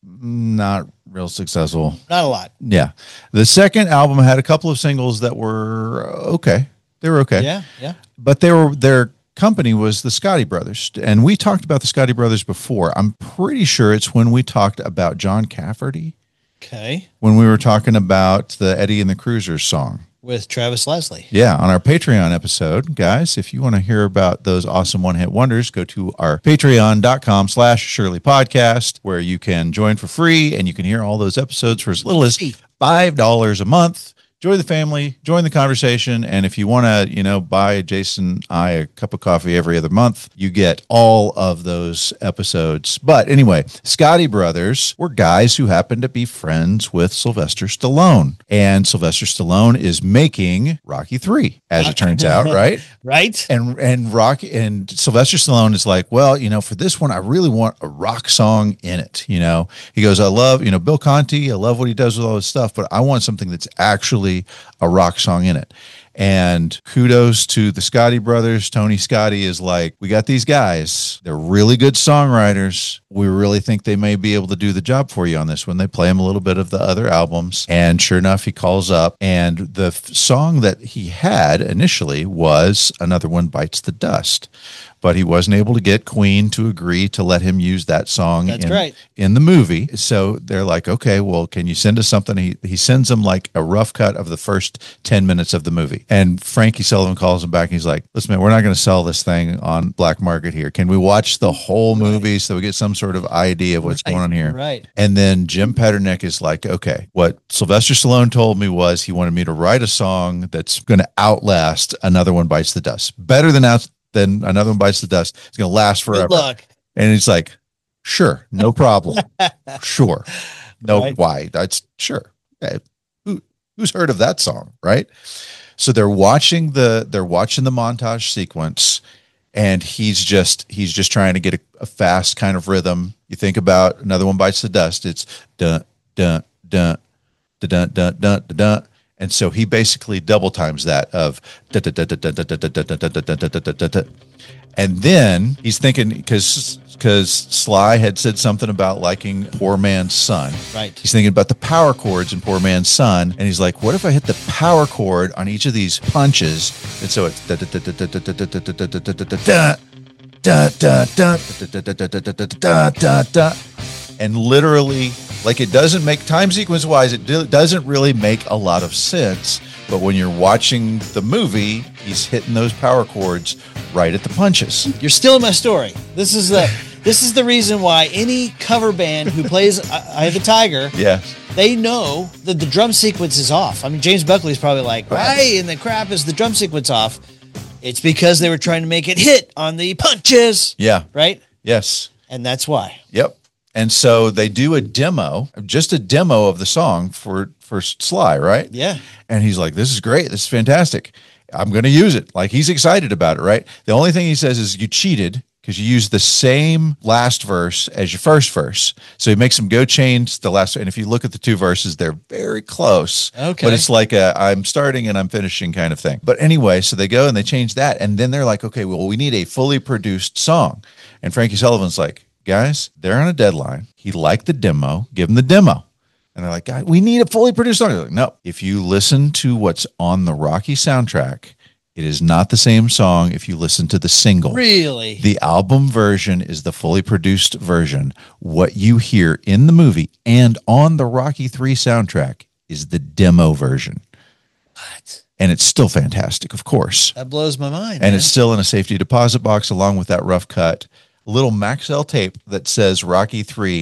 not real successful. Not a lot. Yeah. The second album had a couple of singles that were okay. They were okay. Yeah. Yeah. But their company was the Scotti Brothers. And we talked about the Scotti Brothers before. I'm pretty sure it's when we talked about John Cafferty. Okay. When we were talking about the Eddie and the Cruisers song. With Travis Leslie. Yeah, on our Patreon episode. Guys, if you want to hear about those awesome one-hit wonders, go to our patreon.com/Shirley Podcast, where you can join for free and you can hear all those episodes for as little as $5 a month. Join the family, join the conversation. And if you want to, buy Jason and I a cup of coffee every other month, you get all of those episodes. But anyway, Scotti Brothers were guys who happened to be friends with Sylvester Stallone. And Sylvester Stallone is making Rocky 3, as it turns out, right? Right. And Rocky and Sylvester Stallone is like, well, for this one, I really want a rock song in it. He goes, I love, Bill Conti. I love what he does with all this stuff, but I want something that's actually a rock song in it. And kudos to the Scotti Brothers. Tony Scotti is like, we got these guys. They're really good songwriters. We really think they may be able to do the job for you on this one. They play him a little bit of the other albums. And sure enough, he calls up. And the song that he had initially was Another One Bites the Dust. But he wasn't able to get Queen to agree to let him use that song in the movie. So they're like, okay, well, can you send us something? He sends them like a rough cut of the first 10 minutes of the movie. And Frankie Sullivan calls him back and he's like, listen, man, we're not going to sell this thing on black market here. Can we watch the whole movie so we get some sort of idea of what's going on here? Right. And then Jim Petterneck is like, okay, what Sylvester Stallone told me was he wanted me to write a song that's going to outlast Another One Bites the Dust. Better than Another One Bites the Dust. It's going to last forever. Good luck. And he's like, sure, no problem. Sure. No, Right. why? That's sure. Okay. Who's heard of that song, right? So they're watching the montage sequence, and he's just trying to get a fast kind of rhythm. You think about Another One Bites the Dust. It's dun dun dun dun dun dun dun dun. And so he basically double times that of da da da da da da da da da da da da da da. And then he's thinking, because Sly had said something about liking Poor Man's Son. Right. He's thinking about the power chords in Poor Man's Son, and he's like, what if I hit the power chord on each of these punches? And so it's da da da da da da da da da da da da da da da da, and literally, like, it doesn't make, time sequence wise, it doesn't really make a lot of sense. But when you're watching the movie, he's hitting those power chords right at the punches. You're still in my story. This is the reason why any cover band who plays Eye of the Tiger, Yeah. they know that the drum sequence is off. I mean, James Buckley's probably like, why in the crap is the drum sequence off? It's because they were trying to make it hit on the punches. Yeah. Right? Yes. And that's why. Yep. And so they do a demo, just a demo of the song for Sly, right? Yeah. And he's like, this is great. This is fantastic. I'm going to use it. Like, he's excited about it, right? The only thing he says is you cheated because you used the same last verse as your first verse. So he makes him go change the last. And if you look at the two verses, they're very close. Okay. But it's like I'm starting and I'm finishing kind of thing. But anyway, so they go and they change that. And then they're like, okay, well, we need a fully produced song. And Frankie Sullivan's like, guys, they're on a deadline. He liked the demo. Give him the demo. And they're like, God, we need a fully produced song. They're like, no, if you listen to what's on the Rocky soundtrack, it is not the same song if you listen to the single. Really? The album version is the fully produced version. What you hear in the movie and on the Rocky 3 soundtrack is the demo version. What? And it's still fantastic, of course. That blows my mind. And man. it's still in a safety deposit box along with that rough cut little Maxell tape that says Rocky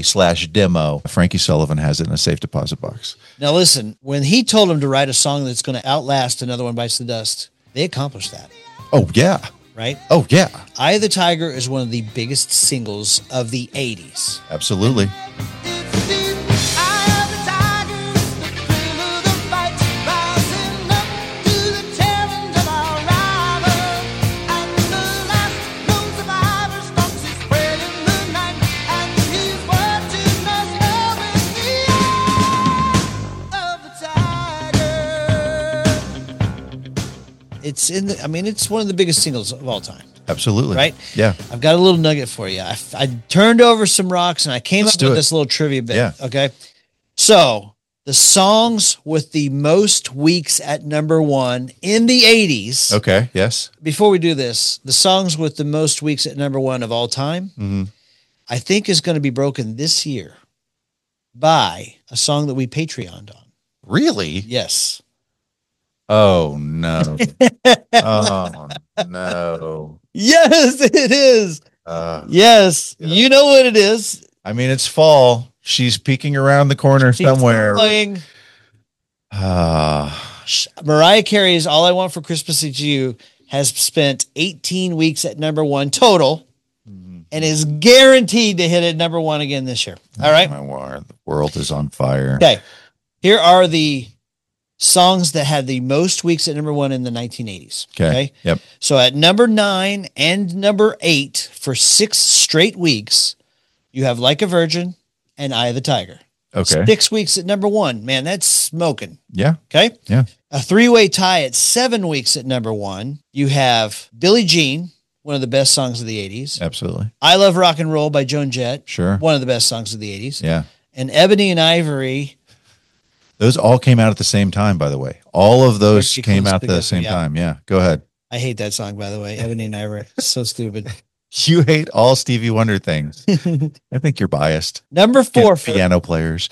3/demo. Frankie Sullivan has it in a safe deposit box. Now listen, when he told him to write a song that's going to outlast Another One Bites the Dust, they accomplished that, Oh, yeah. right? Oh, yeah. Eye of the Tiger is one of the biggest singles of the 80s. Absolutely. It's the eye of the tiger, the thrill of the fight, rising up to the challenge of our rival. And the last known survivor stalks his prey in the night, and he's watching us now in the eye of the tiger. It's it's one of the biggest singles of all time, Absolutely. right? Yeah. I've got a little nugget for you. I turned over some rocks and I came Let's up do with it. this little trivia bit. Yeah. Okay. So the songs with the most weeks at number one in the 80s. Okay. Yes. Before we do this, the songs with the most weeks at number one of all time, I think is going to be broken this year by a song that we Patreoned on. Really? Yes. Oh, no. Oh, no. Yes, it is. Yes. You know what it is. I mean, it's fall. She's peeking around the corner somewhere. Playing Mariah Carey's All I Want for Christmas Is You has spent 18 weeks at number one total and is guaranteed to hit at number one again this year. All right. My word, the world is on fire. Okay. Here are the songs that had the most weeks at number one in the 1980s. Okay. Yep. So at number 9 and number 8 for 6 straight weeks, you have Like a Virgin and Eye of the Tiger. Okay. 6 weeks at number 1. Man, that's smoking. Yeah. Okay. Yeah. A 3-way tie at 7 weeks at number 1. You have Billie Jean, one of the best songs of the 80s. Absolutely. I Love Rock and Roll by Joan Jett. Sure. One of the best songs of the 80s. Yeah. And Ebony and Ivory. Those all came out at the same time, by the way. All of those Pretty came close out at the together, same yeah. time. Yeah. Go ahead. I hate that song, by the way. Ebony and Ivory. It's so stupid. You hate all Stevie Wonder things. I think you're biased. Number 4 for Piano players.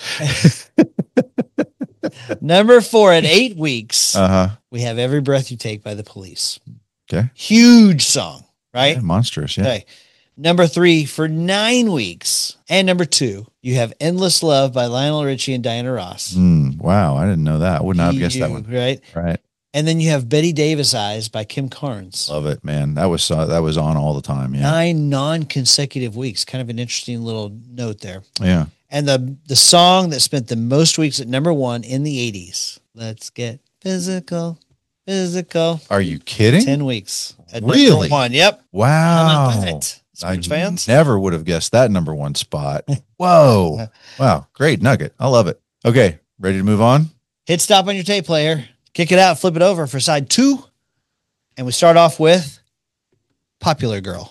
number 4 at 8 weeks. Uh-huh. We have Every Breath You Take by the Police. Okay. Huge song, right? Yeah, monstrous. Yeah. Okay. Number 3 for 9 weeks. And number 2, you have Endless Love by Lionel Richie and Diana Ross. Wow. I didn't know that. I would not have guessed that one. Right? Right. And then you have Betty Davis Eyes by Kim Carnes. Love it, man. That was on all the time. Yeah. 9 non-consecutive weeks. Kind of an interesting little note there. Yeah. And the song that spent the most weeks at number 1 in the 80s. Let's get physical. Physical. Are you kidding? 10 weeks. At Really? number 1. Yep. Wow. How about that? Sports fans? Never would have guessed that number 1 spot. Whoa. Wow. Great nugget. I love it. Okay. Ready to move on? Hit stop on your tape player. Kick it out. Flip it over for side 2. And we start off with Popular Girl.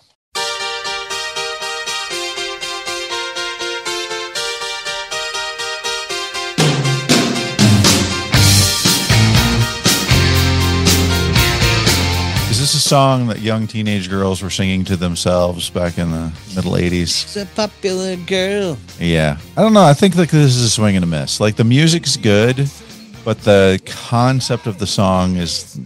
Is this a song that young teenage girls were singing to themselves back in the middle 80s? It's a popular girl. Yeah. I don't know. I think like this is a swing and a miss. Like the music's good, but the concept of the song is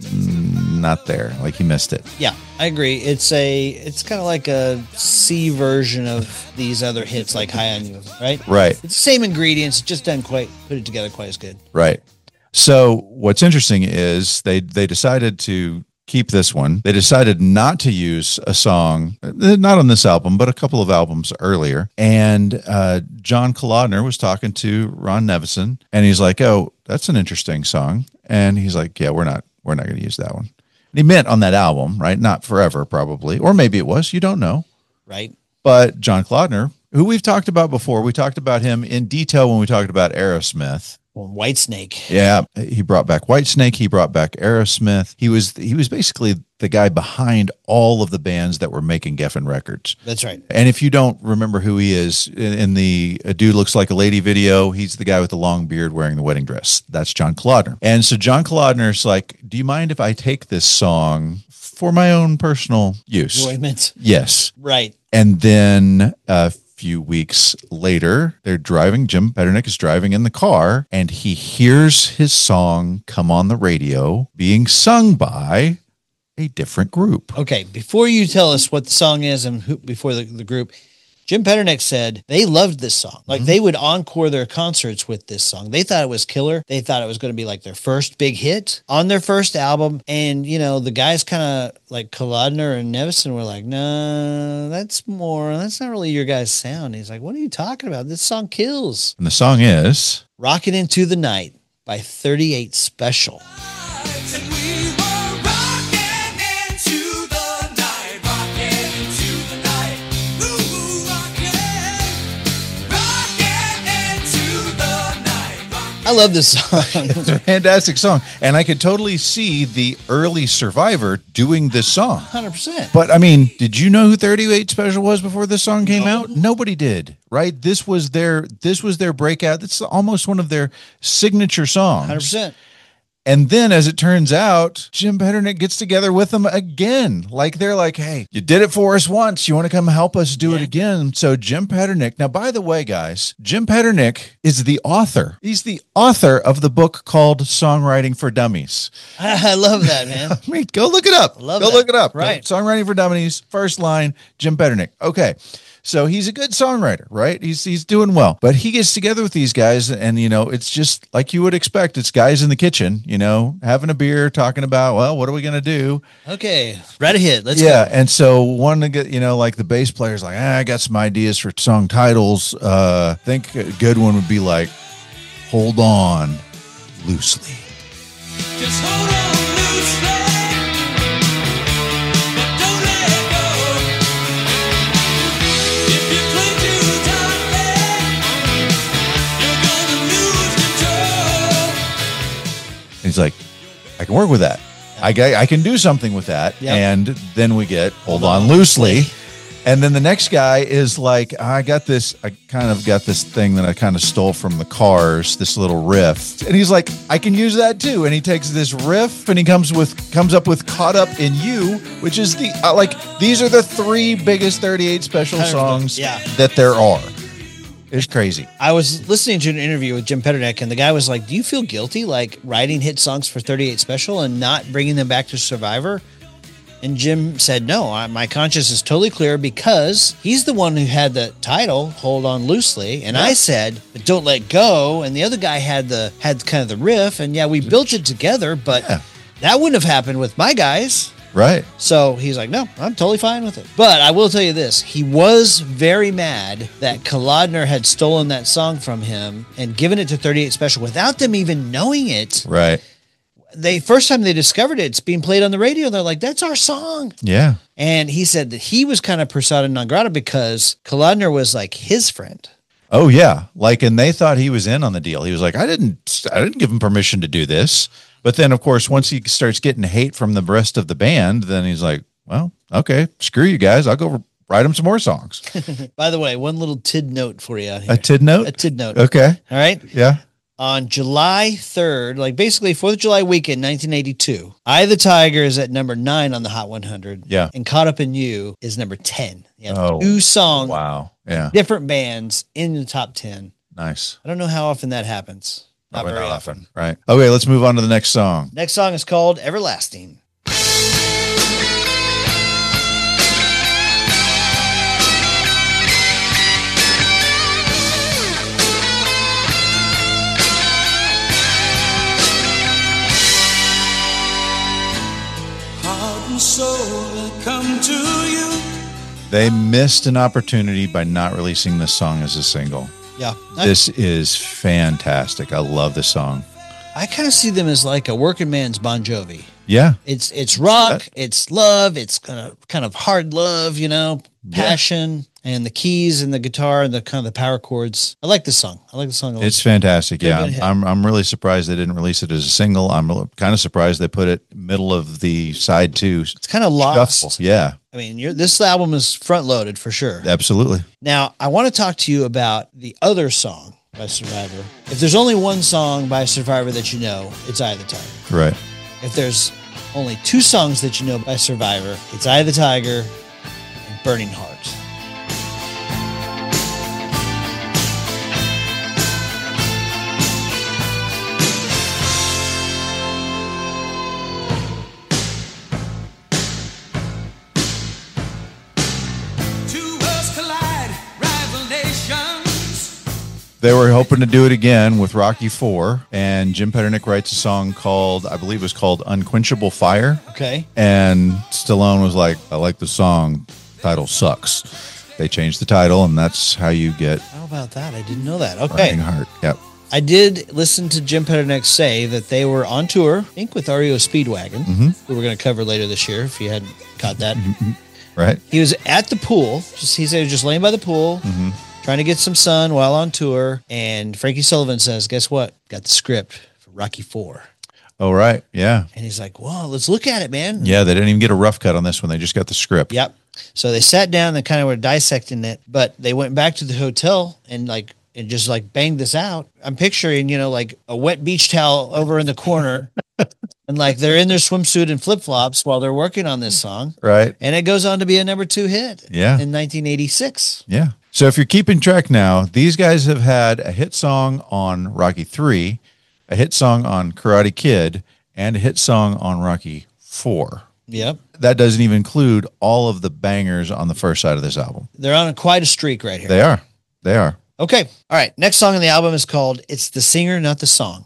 not there. Like he missed it. Yeah, I agree. It's kind of like a C version of these other hits like High on You, right? Right. It's the same ingredients, just done put it together quite as good. Right. So what's interesting is they decided to keep this one. They decided not to use a song, not on this album, but a couple of albums earlier. And John Kolodner was talking to Ron Nevison, and he's like, "Oh, that's an interesting song." And he's like, "Yeah, we're not going to use that one." And he meant on that album, right? Not forever, probably, or maybe it was. You don't know, Right. but John Kolodner, who we've talked about before, we talked about him in detail when we talked about Aerosmith. Whitesnake. Yeah, he brought back Whitesnake. He brought back Aerosmith. He was basically the guy behind all of the bands that were making Geffen records. That's right. And if you don't remember who he is, in the A Dude Looks Like a Lady video, he's the guy with the long beard wearing the wedding dress. That's John Kolodner. And so John Kolodner's like, "Do you mind if I take this song for my own personal use?" Enjoyment. Yes. Right. And then a few weeks later, they're driving. Jim Petternick is driving in the car, and he hears his song come on the radio being sung by a different group. Okay, before you tell us what the song is and before the group, Jim Petternick said they loved this song. Like they would encore their concerts with this song. They thought it was killer. They thought it was going to be like their first big hit on their first album. And, the guys kind of like Kolodner and Nevison were like, "No, that's not really your guys' sound." He's like, "What are you talking about? This song kills." And the song is Rockin' Into the Night by 38 Special. And we were rocking into the night, rocking into the night. Ooh, rocking into the night. I love this song. it's a fantastic song. And I could totally see the early Survivor doing this song. 100%. But I mean, did you know who 38 Special was before this song came out? Nobody did, right? This was their breakout. It's almost one of their signature songs. 100%. And then, as it turns out, Jim Petternick gets together with them again. Like they're like, "Hey, you did it for us once. You want to come help us do it again?" So Jim Petternick. Now, by the way, guys, Jim Petternick is the author. He's the author of the book called Songwriting for Dummies. I love that, man. I mean, go look it up. Love go that. look it up. Right. Songwriting for Dummies. First line, Jim Petternick. Okay. So he's a good songwriter, right? He's doing well. But he gets together with these guys, and it's just like you would expect. It's guys in the kitchen, having a beer, talking about, well, what are we gonna do? Okay, right ahead. Let's Yeah. And so one to get, like the bass player's like, I got some ideas for song titles. Think a good one would be like Hold On Loosely. Just hold on loosely, but don't let go. If you cling too tightly, you're gonna lose control. And he's like, I can work with that. I can do something with that. Yep. And then we get Hold On Loosely. And then the next guy is like, I kind of got this thing that I kind of stole from the Cars, this little riff. And he's like, I can use that too. And he takes this riff and he comes up with Caught Up in You, which is these are the three biggest 38 Special songs that there are. It's crazy. I was listening to an interview with Jim Petternick, and the guy was like, "Do you feel guilty like writing hit songs for 38 Special and not bringing them back to Survivor?" And Jim said, "No, my conscience is totally clear because he's the one who had the title Hold On Loosely, and I said, but Don't Let Go, and the other guy had kind of the riff, and we built it together, but that wouldn't have happened with my guys." Right. So he's like, "No, I'm totally fine with it." But I will tell you this. He was very mad that Kolodner had stolen that song from him and given it to 38 Special without them even knowing it. Right. first time they discovered it, it's being played on the radio. They're like, that's our song. Yeah. And he said that he was kind of persona non grata because Kalodner was like his friend. Oh yeah. Like, and they thought he was in on the deal. He was like, I didn't give him permission to do this. But then of course, once he starts getting hate from the rest of the band, then he's like, well, okay, screw you guys. I'll go write him some more songs. By the way, one little tid note for you out here. A tid note? A tid note. Okay. All right. Yeah. On July 3rd, like basically 4th of July weekend, 1982, Eye of the Tiger is at number 9 on the Hot 100. Yeah. And Caught Up in You is number 10. You have Oh, 2 songs, Wow. Yeah. different bands in the top 10. Nice. I don't know how often that happens. Not Probably very not often. Right. Okay. Let's move on to the next song. Next song is called Everlasting. Heart and soul that come to you. They missed an opportunity by not releasing this song as a single. Yeah. This is fantastic. I love this song. I kind of see them as like a working man's Bon Jovi. Yeah. It's rock, it's love, it's kind of hard love, you know, passion, and the keys and the guitar and the kind of the power chords. I like this song. I like the song a lot. It's fantastic. Good Yeah. hit. I'm really surprised they didn't release it as a single. I'm kind of surprised they put it middle of the side 2. It's kind of lost. Yeah, I mean, this album is front loaded for sure. absolutely. Now, I want to talk to you about the other song by Survivor. If there's only one song by Survivor that you know, it's Eye of the Tiger. Right. If there's only 2 songs that you know by Survivor, it's Eye of the Tiger and Burning Heart. Two worlds collide, rival nations. They were hoping to do it again with Rocky 4, and Jim Petternick writes a song called, I believe it was called Unquenchable Fire. Okay. And Stallone was like, I like the song. Title sucks. They changed the title, and that's how you get How about that? I didn't know that. Burning Okay. Heart. Yep. I did listen to Jim Petternick say that they were on tour, I think with REO Speedwagon, who we're going to cover later this year if you hadn't caught that. Right. He was at the pool. He said he was just laying by the pool, trying to get some sun while on tour. And Frankie Sullivan says, guess what? Got the script for Rocky 4. Oh, right. Yeah. And he's like, well, let's look at it, man. Yeah. They didn't even get a rough cut on this one. They just got the script. Yep. So they sat down and kind of were dissecting it, but they went back to the hotel and just banged this out. I'm picturing, like a wet beach towel over in the corner and like they're in their swimsuit and flip flops while they're working on this song. Right. And it goes on to be a number 2 hit Yeah. in 1986. Yeah. So if you're keeping track now, these guys have had a hit song on Rocky 3, a hit song on Karate Kid, and a hit song on Rocky 4. Yep. That doesn't even include all of the bangers on the first side of this album. They're on quite a streak right here. They are. They are. Okay. All right. Next song on the album is called It's the Singer, Not the Song.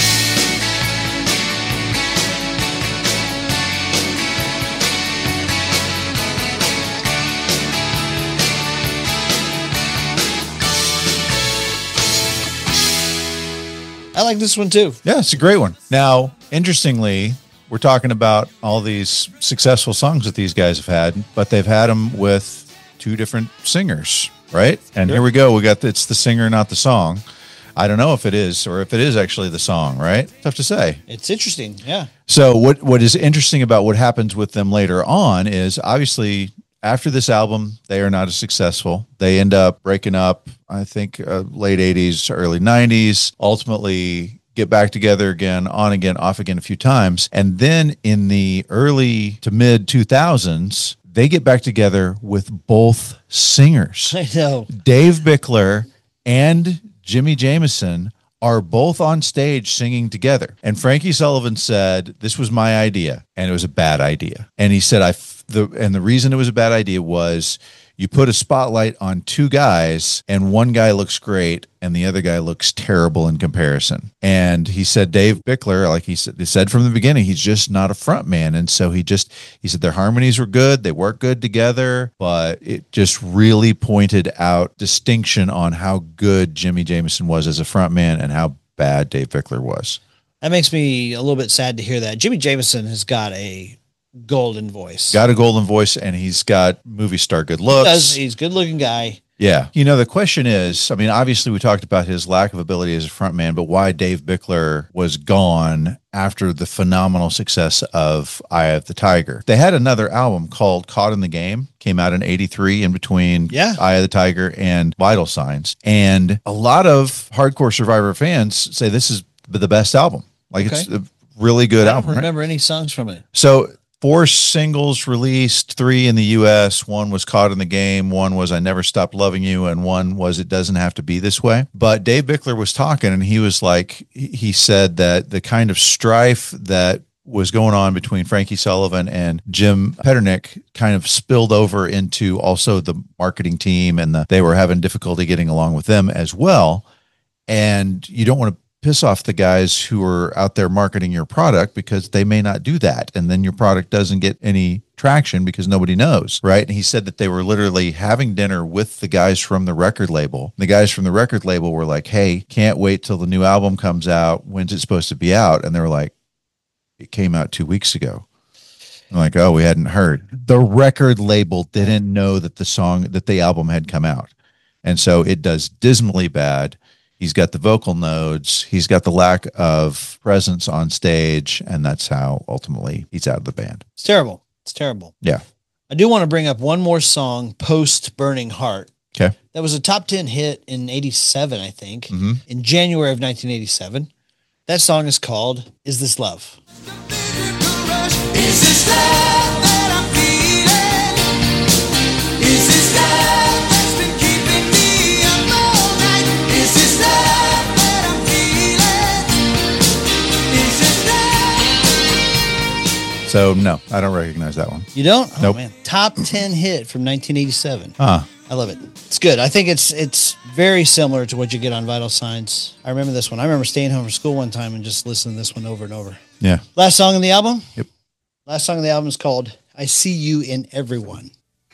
I like this one too. Yeah, it's a great one. Now, interestingly, we're talking about all these successful songs that these guys have had, but they've had them with 2 different singers, right? And here we go. We got It's the Singer, Not the Song. I don't know if it is or if it is actually the song, right? Tough to say. It's interesting. Yeah. So what is interesting about what happens with them later on is obviously after this album, they are not as successful. They end up breaking up, I think, late 80s, early 90s, ultimately get back together again, on again, off again a few times. And then in the early to mid 2000s, they get back together with both singers. I know. Dave Bickler and Jimmy Jamison are both on stage singing together. And Frankie Sullivan said, this was my idea, and it was a bad idea. And he said, the reason it was a bad idea was you put a spotlight on 2 guys, and one guy looks great, and the other guy looks terrible in comparison. And he said, Dave Bickler, like he said from the beginning, he's just not a front man. And so he said their harmonies were good. They work good together, but it just really pointed out distinction on how good Jimmy Jamison was as a front man and how bad Dave Bickler was. That makes me a little bit sad to hear that. Jimmy Jameson has got a golden voice. Got a golden voice, and he's got movie star good looks. He's a good looking guy. Yeah. You know, the question is, I mean, obviously we talked about his lack of ability as a frontman, but why Dave Bickler was gone after the phenomenal success of Eye of the Tiger. They had another album called Caught in the Game, came out in 83 in between Eye of the Tiger and Vital Signs. And a lot of hardcore Survivor fans say this is the best album. Like it's a really good album. I don't remember any songs from it. So 4 singles released, 3 in the U.S. 1 was Caught in the Game. 1 was I Never Stopped Loving You. And 1 was It Doesn't Have to Be This Way. But Dave Bickler was talking, and he was like, he said that the kind of strife that was going on between Frankie Sullivan and Jim Peternick kind of spilled over into also the marketing team, and they were having difficulty getting along with them as well. And you don't want to piss off the guys who are out there marketing your product because they may not do that. And then your product doesn't get any traction because nobody knows, right? And he said that they were literally having dinner with the guys from the record label. The guys from the record label were like, hey, can't wait till the new album comes out. When's it supposed to be out? And they were like, it came out 2 weeks ago. I'm like, oh, we hadn't heard. The record label didn't know that the album had come out. And so it does dismally bad. He's got the vocal nodes. He's got the lack of presence on stage. And that's how ultimately he's out of the band. It's terrible. It's terrible. Yeah. I do want to bring up one more song post Burning Heart. Okay. That was a top 10 hit in 87, I think, in January of 1987. That song is called Is This Love? Is this love that I'm feeling? Is this love that's been keeping me up all night? Is this love that I'm feeling? Is this love? So no, I don't recognize that one. You don't? Oh, Nope. man. Top 10 hit from 1987. Ah, I love it. It's good. I think it's very similar to what you get on Vital Signs. I remember this one. I remember staying home from school one time and just listening to this one over and over. yeah. Last song on the album? Yep. Last song on the album is called I See You in Everyone.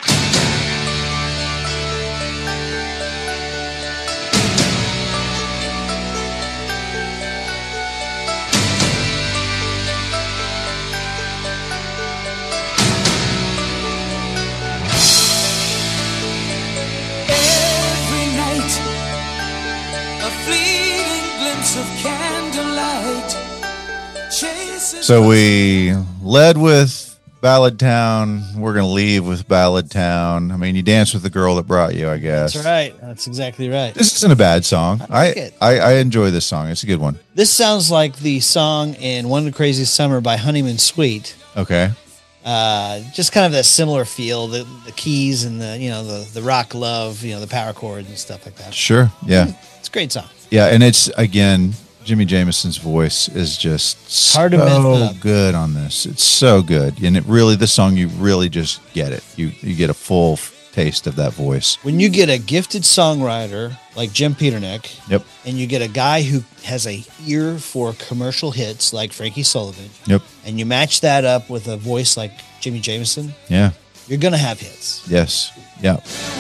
Every night, a fleeting glimpse of candlelight chases. So we led with Ballad Town. We're going to leave with Ballad Town. I mean, you dance with the girl that brought you, I guess. That's right. That's exactly right. This isn't a bad song. I like it. I enjoy this song. It's a good one. This sounds like the song in One of the Craziest Summer by Honeyman Sweet. Okay. Just kind of that similar feel, the keys and the rock love, the power chords and stuff like that. Sure. Yeah. It's a great song. Yeah. And it's, again, Jimmy Jameson's voice is just Hard to mess so up. good on this. It's so good. And this song, you really just get it. You get a full taste of that voice. When you get a gifted songwriter like Jim Peternick, Yep. and you get a guy who has a ear for commercial hits like Frankie Sullivan, Yep. and you match that up with a voice like Jimmy Jameson, Yeah. you're going to have hits. Yes. Yeah.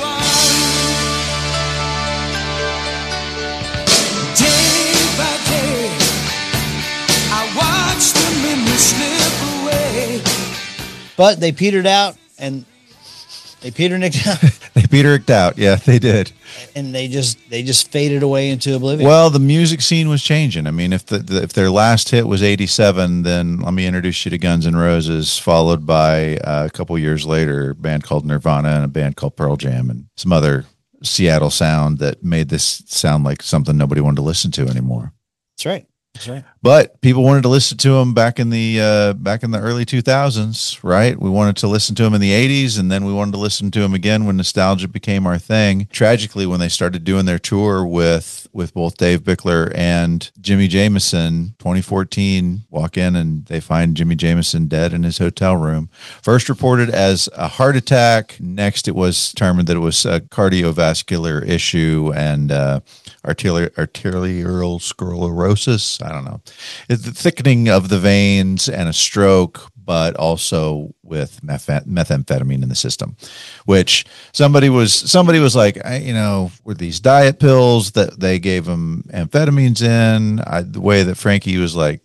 Day by day, I watch the memories slip away. But they petered out, and they Peternicked out, They petered out. Yeah, they did. and they just faded away into oblivion. Well, the music scene was changing. I mean, if if their last hit was 87, then let me introduce you to Guns N' Roses, followed by a couple years later, a band called Nirvana and a band called Pearl Jam and some other Seattle sound that made this sound like something nobody wanted to listen to anymore. That's right. That's right. But people wanted to listen to them back in the early 2000s, right? We wanted to listen to them in the 80s, and then we wanted to listen to them again when nostalgia became our thing. Tragically, when they started doing their tour with both Dave Bickler and Jimmy Jameson, 2014, walk in and they find Jimmy Jameson dead in his hotel room. First reported as a heart attack. Next, it was determined that it was a cardiovascular issue and arterial sclerosis. I don't know. It's the thickening of the veins and a stroke, but also with methamphetamine in the system, which somebody was like, were these diet pills that they gave him amphetamines in? The way that Frankie was like,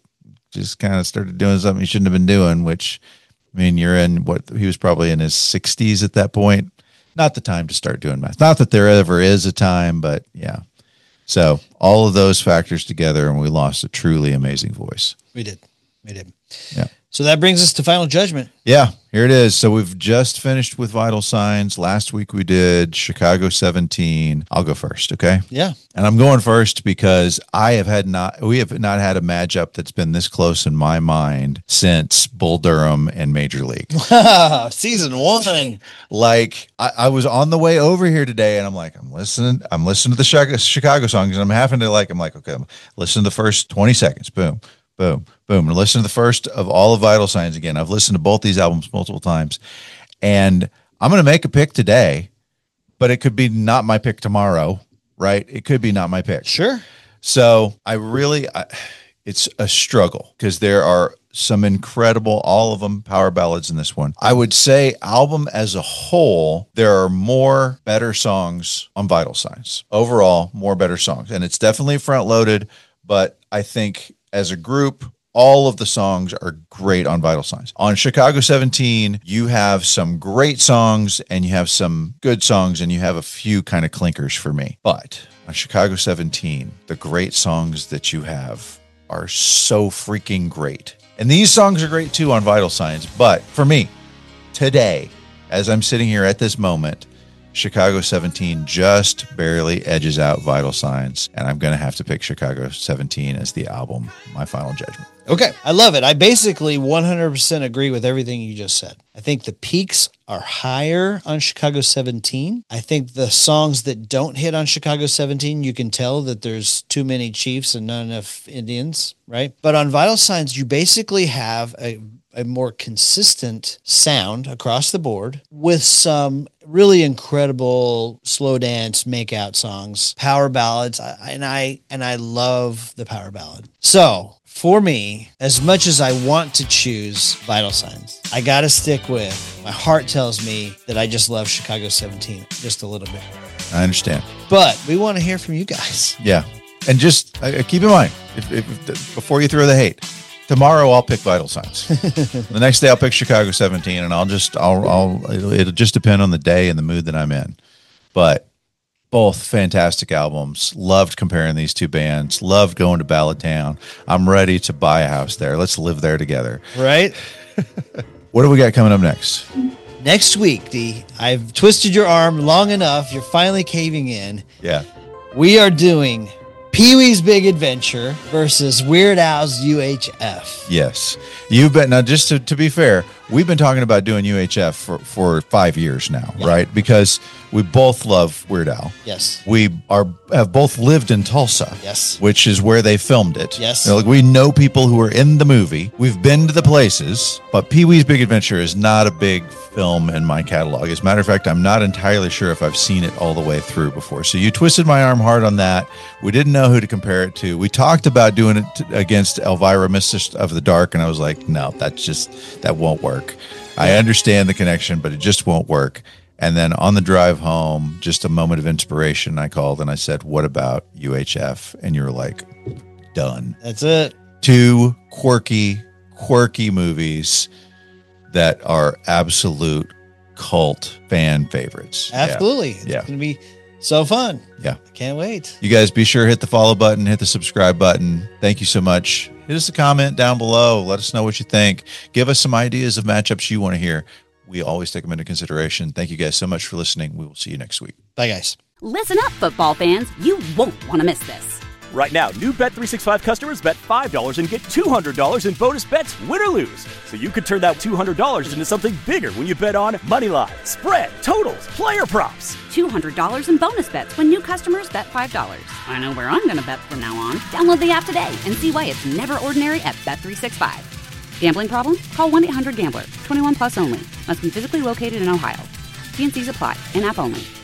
just kind of started doing something he shouldn't have been doing, which, I mean, you're in he was probably in his 60s at that point. Not the time to start doing math. Not that there ever is a time, but yeah. So all of those factors together, and we lost a truly amazing voice. We did. Yeah. So that brings us to Final Judgment. Yeah, here it is. So we've just finished with Vital Signs. Last week we did Chicago 17. I'll go first, okay? Yeah. And I'm going first because we have not had a matchup that's been this close in my mind since Bull Durham and Major League. Season 1. Like I was on the way over here today and I'm like, I'm listening to the Chicago songs and I'm having to okay, listen to the first 20 seconds. Boom, boom, boom. And listen to the first of all of Vital Signs again. I've listened to both these albums multiple times and I'm going to make a pick today, but it could be not my pick tomorrow, right? It could be not my pick. Sure. So it's a struggle because there are some incredible, all of them power ballads in this one. I would say album as a whole, there are more better songs on Vital Signs. Overall, more better songs. And it's definitely front loaded, but I think as a group, all of the songs are great on Vital Signs. On Chicago 17, you have some great songs and you have some good songs and you have a few kind of clinkers for me. But on Chicago 17, the great songs that you have are so freaking great. And these songs are great too on Vital Signs. But for me, today, as I'm sitting here at this moment, Chicago 17 just barely edges out Vital Signs. And I'm going to have to pick Chicago 17 as the album, my final judgment. Okay. I love it. I basically 100% agree with everything you just said. I think the peaks are higher on Chicago 17. I think the songs that don't hit on Chicago 17, you can tell that there's too many Chiefs and not enough Indians, right? But on Vital Signs, you basically have a more consistent sound across the board with some really incredible slow dance make-out songs, power ballads, and I love the power ballad. So for me, as much as I want to choose Vital Signs, I got to stick with, my heart tells me that I just love Chicago 17 just a little bit. I understand. But we want to hear from you guys. Yeah. And just keep in mind, if before you throw the hate, tomorrow I'll pick Vital Signs. The next day I'll pick Chicago 17, and it'll just depend on the day and the mood that I'm in. But both fantastic albums. Loved comparing these two bands. Loved going to Ballad Town. I'm ready to buy a house there. Let's live there together. Right? What do we got coming up next? Next week, D, I've twisted your arm long enough. You're finally caving in. Yeah. We are doing Pee-wee's Big Adventure versus Weird Al's UHF. Yes. You've been, now just to be fair, we've been talking about doing UHF for 5 years now, right? Because we both love Weird Al. Yes. We have both lived in Tulsa. Yes. Which is where they filmed it. Yes. You know, like we know people who are in the movie. We've been to the places, but Pee-wee's Big Adventure is not a big film in my catalog. As a matter of fact, I'm not entirely sure if I've seen it all the way through before. So you twisted my arm hard on that. We didn't know who to compare it to. We talked about doing it against Elvira, Mistress of the Dark, and I was like, no, that won't work. I understand the connection, but it just won't work. And then on the drive home, just a moment of inspiration, I called and I said, what about UHF? And you were like, done. That's it. Two quirky movies that are absolute cult fan favorites. Absolutely. It's going to be so fun. Yeah. I can't wait. You guys be sure to hit the follow button, hit the subscribe button. Thank you so much. Hit us a comment down below. Let us know what you think. Give us some ideas of matchups you want to hear. We always take them into consideration. Thank you guys so much for listening. We will see you next week. Bye, guys. Listen up, football fans. You won't want to miss this. Right now, new Bet365 customers bet $5 and get $200 in bonus bets, win or lose. So you could turn that $200 into something bigger when you bet on moneyline, spread, totals, player props. $200 in bonus bets when new customers bet $5. I know where I'm going to bet from now on. Download the app today and see why it's never ordinary at Bet365. Gambling problem? Call 1-800-GAMBLER. 21 plus only. Must be physically located in Ohio. T&Cs apply. In-app only.